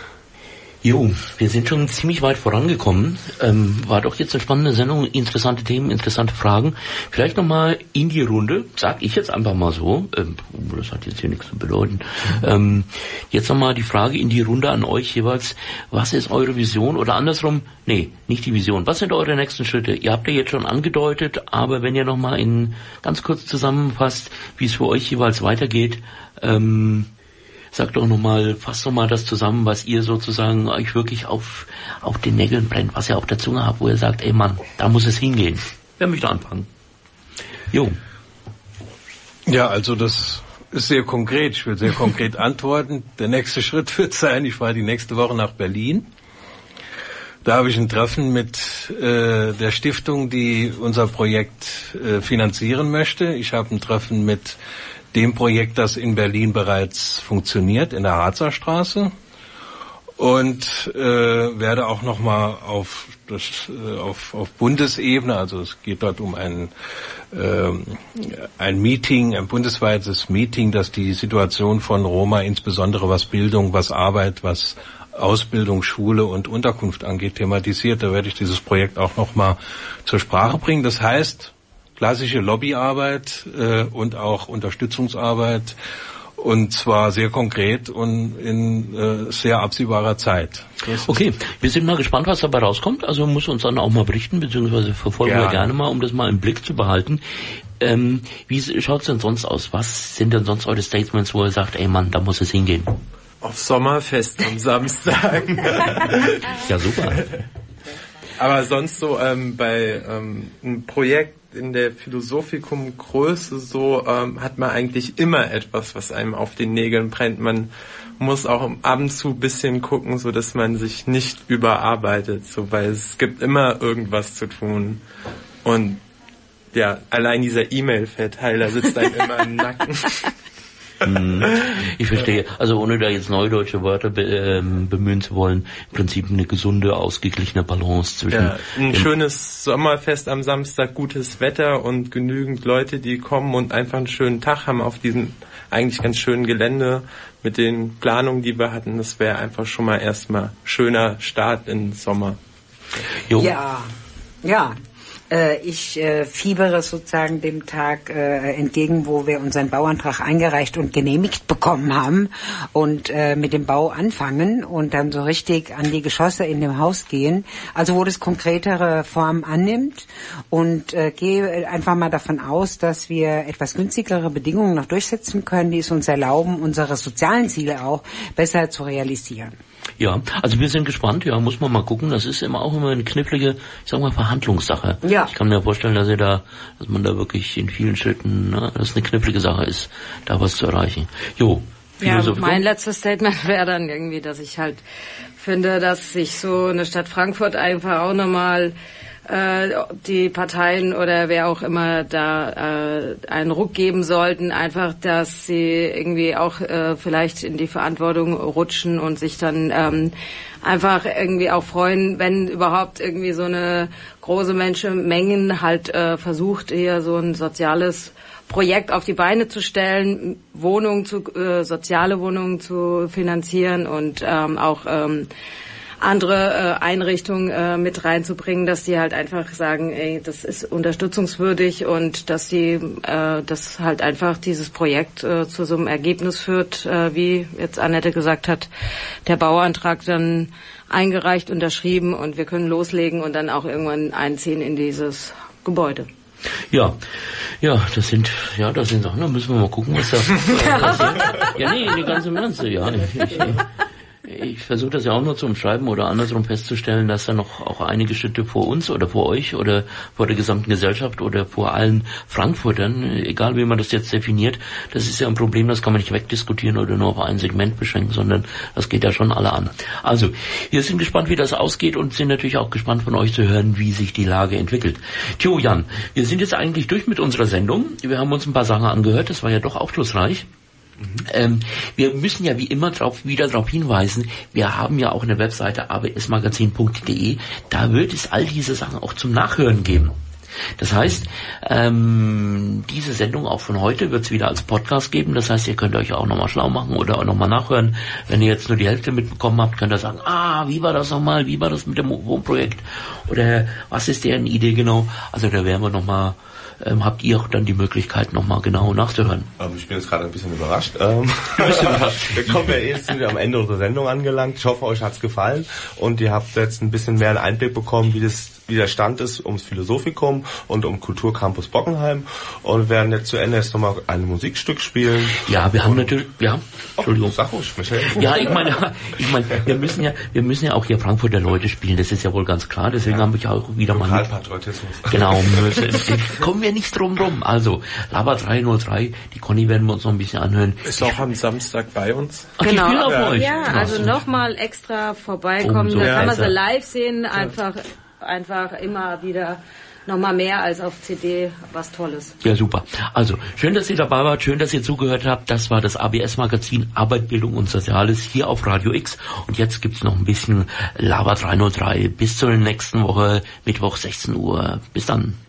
Jo, wir sind schon ziemlich weit vorangekommen. Ähm, war doch jetzt eine spannende Sendung, interessante Themen, interessante Fragen. Vielleicht nochmal in die Runde, sag ich jetzt einfach mal so, ähm, das hat jetzt hier nichts zu bedeuten. Ähm, jetzt nochmal die Frage in die Runde an euch jeweils, was ist eure Vision oder andersrum, nee, nicht die Vision, was sind eure nächsten Schritte? Ihr habt ja jetzt schon angedeutet, aber wenn ihr nochmal in ganz kurz zusammenfasst, wie es für euch jeweils weitergeht, ähm, sagt doch nochmal, fasst doch mal das zusammen, was ihr sozusagen euch wirklich auf, auf den Nägeln brennt, was ihr auf der Zunge habt, wo ihr sagt, ey Mann, da muss es hingehen. Wer möchte anfangen? Jo. Ja, also das ist sehr konkret. Ich will sehr konkret antworten. Der nächste Schritt wird sein, ich fahre die nächste Woche nach Berlin. Da habe ich ein Treffen mit äh, der Stiftung, die unser Projekt äh, finanzieren möchte. Ich habe ein Treffen mit dem Projekt, das in Berlin bereits funktioniert, in der Harzer Straße, und äh, werde auch nochmal auf, das, äh, auf, auf Bundesebene, also es geht dort um ein, äh, ein Meeting, ein bundesweites Meeting, das die Situation von Roma, insbesondere was Bildung, was Arbeit, was Ausbildung, Schule und Unterkunft angeht, thematisiert. Da werde ich dieses Projekt auch nochmal zur Sprache bringen. Das heißt, klassische Lobbyarbeit äh, und auch Unterstützungsarbeit, und zwar sehr konkret und in äh, sehr absehbarer Zeit. Okay, wir sind mal gespannt, was dabei rauskommt. Also muss uns dann auch mal berichten, beziehungsweise verfolgen ja. wir gerne mal, um das mal im Blick zu behalten. Ähm, wie schaut's denn sonst aus? Was sind denn sonst eure Statements, wo ihr sagt, ey Mann, da muss es hingehen? Auf Sommerfest am Samstag. Ja, super. Aber sonst so ähm, bei ähm, einem Projekt in der Philosophikum-Größe so ähm, hat man eigentlich immer etwas, was einem auf den Nägeln brennt. Man muss auch ab und zu ein bisschen gucken, so dass man sich nicht überarbeitet, so, weil es gibt immer irgendwas zu tun. Und ja, allein dieser E-Mail-Verteiler sitzt einem immer im Nacken. Ich verstehe. Also ohne da jetzt neudeutsche Wörter be, ähm, bemühen zu wollen, im Prinzip eine gesunde, ausgeglichene Balance zwischen... Ja, ein schönes Sommerfest am Samstag, gutes Wetter und genügend Leute, die kommen und einfach einen schönen Tag haben auf diesem eigentlich ganz schönen Gelände mit den Planungen, die wir hatten. Das wäre einfach schon mal erstmal schöner Start in den Sommer. Jo. Ja, ja. Äh, ich äh, fiebere sozusagen dem Tag äh, entgegen, wo wir unseren Bauantrag eingereicht und genehmigt bekommen haben und äh, mit dem Bau anfangen und dann so richtig an die Geschosse in dem Haus gehen. Also wo das konkretere Form annimmt und äh, gehe einfach mal davon aus, dass wir etwas günstigere Bedingungen noch durchsetzen können, die es uns erlauben, unsere sozialen Ziele auch besser zu realisieren. Ja, also wir sind gespannt, ja, muss man mal gucken. Das ist immer auch immer eine knifflige, ich sag mal, Verhandlungssache. Ja. Ich kann mir vorstellen, dass ihr da, dass man da wirklich in vielen Schritten, ne, dass es eine knifflige Sache ist, da was zu erreichen. Jo. Ja, mein letztes Statement wäre dann irgendwie, dass ich halt finde, dass sich so eine Stadt Frankfurt einfach auch nochmal die Parteien oder wer auch immer da äh, einen Ruck geben sollten, einfach, dass sie irgendwie auch äh, vielleicht in die Verantwortung rutschen und sich dann ähm, einfach irgendwie auch freuen, wenn überhaupt irgendwie so eine große Menschenmengen halt äh, versucht, hier so ein soziales Projekt auf die Beine zu stellen, Wohnungen zu, äh, soziale Wohnungen zu finanzieren und ähm, auch ähm, andere äh, Einrichtungen äh, mit reinzubringen, dass die halt einfach sagen, ey, das ist unterstützungswürdig und dass die, äh, dass halt einfach dieses Projekt äh, zu so einem Ergebnis führt, äh, wie jetzt Annette gesagt hat, der Bauantrag dann eingereicht, unterschrieben und wir können loslegen und dann auch irgendwann einziehen in dieses Gebäude. Ja, ja, das sind, ja, das sind Sachen, da müssen wir mal gucken, was da, äh, das sind. Ja, nee, die ganze Ernst, ja, ich, ich, Ich versuche das ja auch nur zu umschreiben oder andersrum festzustellen, dass da noch auch einige Schritte vor uns oder vor euch oder vor der gesamten Gesellschaft oder vor allen Frankfurtern, egal wie man das jetzt definiert, das ist ja ein Problem, das kann man nicht wegdiskutieren oder nur auf ein Segment beschränken, sondern das geht ja schon alle an. Also, wir sind gespannt, wie das ausgeht und sind natürlich auch gespannt von euch zu hören, wie sich die Lage entwickelt. Tjo, Jan, wir sind jetzt eigentlich durch mit unserer Sendung. Wir haben uns ein paar Sachen angehört, das war ja doch aufschlussreich. Mhm. Ähm, wir müssen ja wie immer drauf, wieder darauf hinweisen, wir haben ja auch eine Webseite a b s magazin punkt d e, da wird es all diese Sachen auch zum Nachhören geben. Das heißt, ähm, diese Sendung auch von heute wird es wieder als Podcast geben, das heißt, ihr könnt euch auch nochmal schlau machen oder auch nochmal nachhören. Wenn ihr jetzt nur die Hälfte mitbekommen habt, könnt ihr sagen, ah, wie war das nochmal, wie war das mit dem Wohnprojekt oder was ist deren Idee genau, also da werden wir nochmal Ähm, habt ihr auch dann die Möglichkeit, nochmal genau nachzuhören. Ähm, ich bin jetzt gerade ein bisschen überrascht. Ähm, wir kommen ja jetzt wieder am Ende unserer Sendung angelangt. Ich hoffe, euch hat's gefallen und ihr habt jetzt ein bisschen mehr einen Einblick bekommen, wie das wie der Stand ist ums Philosophikum und um Kulturcampus Bockenheim und werden jetzt zu Ende jetzt nochmal ein Musikstück spielen. Ja, wir haben natürlich, ja, Entschuldigung. Sag ruhig, Michael. Ja, ich meine, ich meine, wir müssen ja, wir müssen ja auch hier Frankfurter Leute spielen, das ist ja wohl ganz klar, deswegen ja. habe ich auch wieder mal... Lokalpatriotismus. Genau, kommen wir nicht drum rum. Also, Lava drei null drei, die Conny werden wir uns noch ein bisschen anhören. Ist auch am Samstag bei uns. Ach, genau. Die auf ja, euch. ja also genau. nochmal extra vorbeikommen, Umso da kann man besser. sie live sehen, einfach, einfach immer wieder nochmal mehr als auf C D, was Tolles. Ja, super. Also, schön, dass ihr dabei wart, schön, dass ihr zugehört habt. Das war das A B S-Magazin Arbeit, Bildung und Soziales hier auf Radio X. Und jetzt gibt's noch ein bisschen Lava drei null drei. Bis zur nächsten Woche, Mittwoch sechzehn Uhr. Bis dann.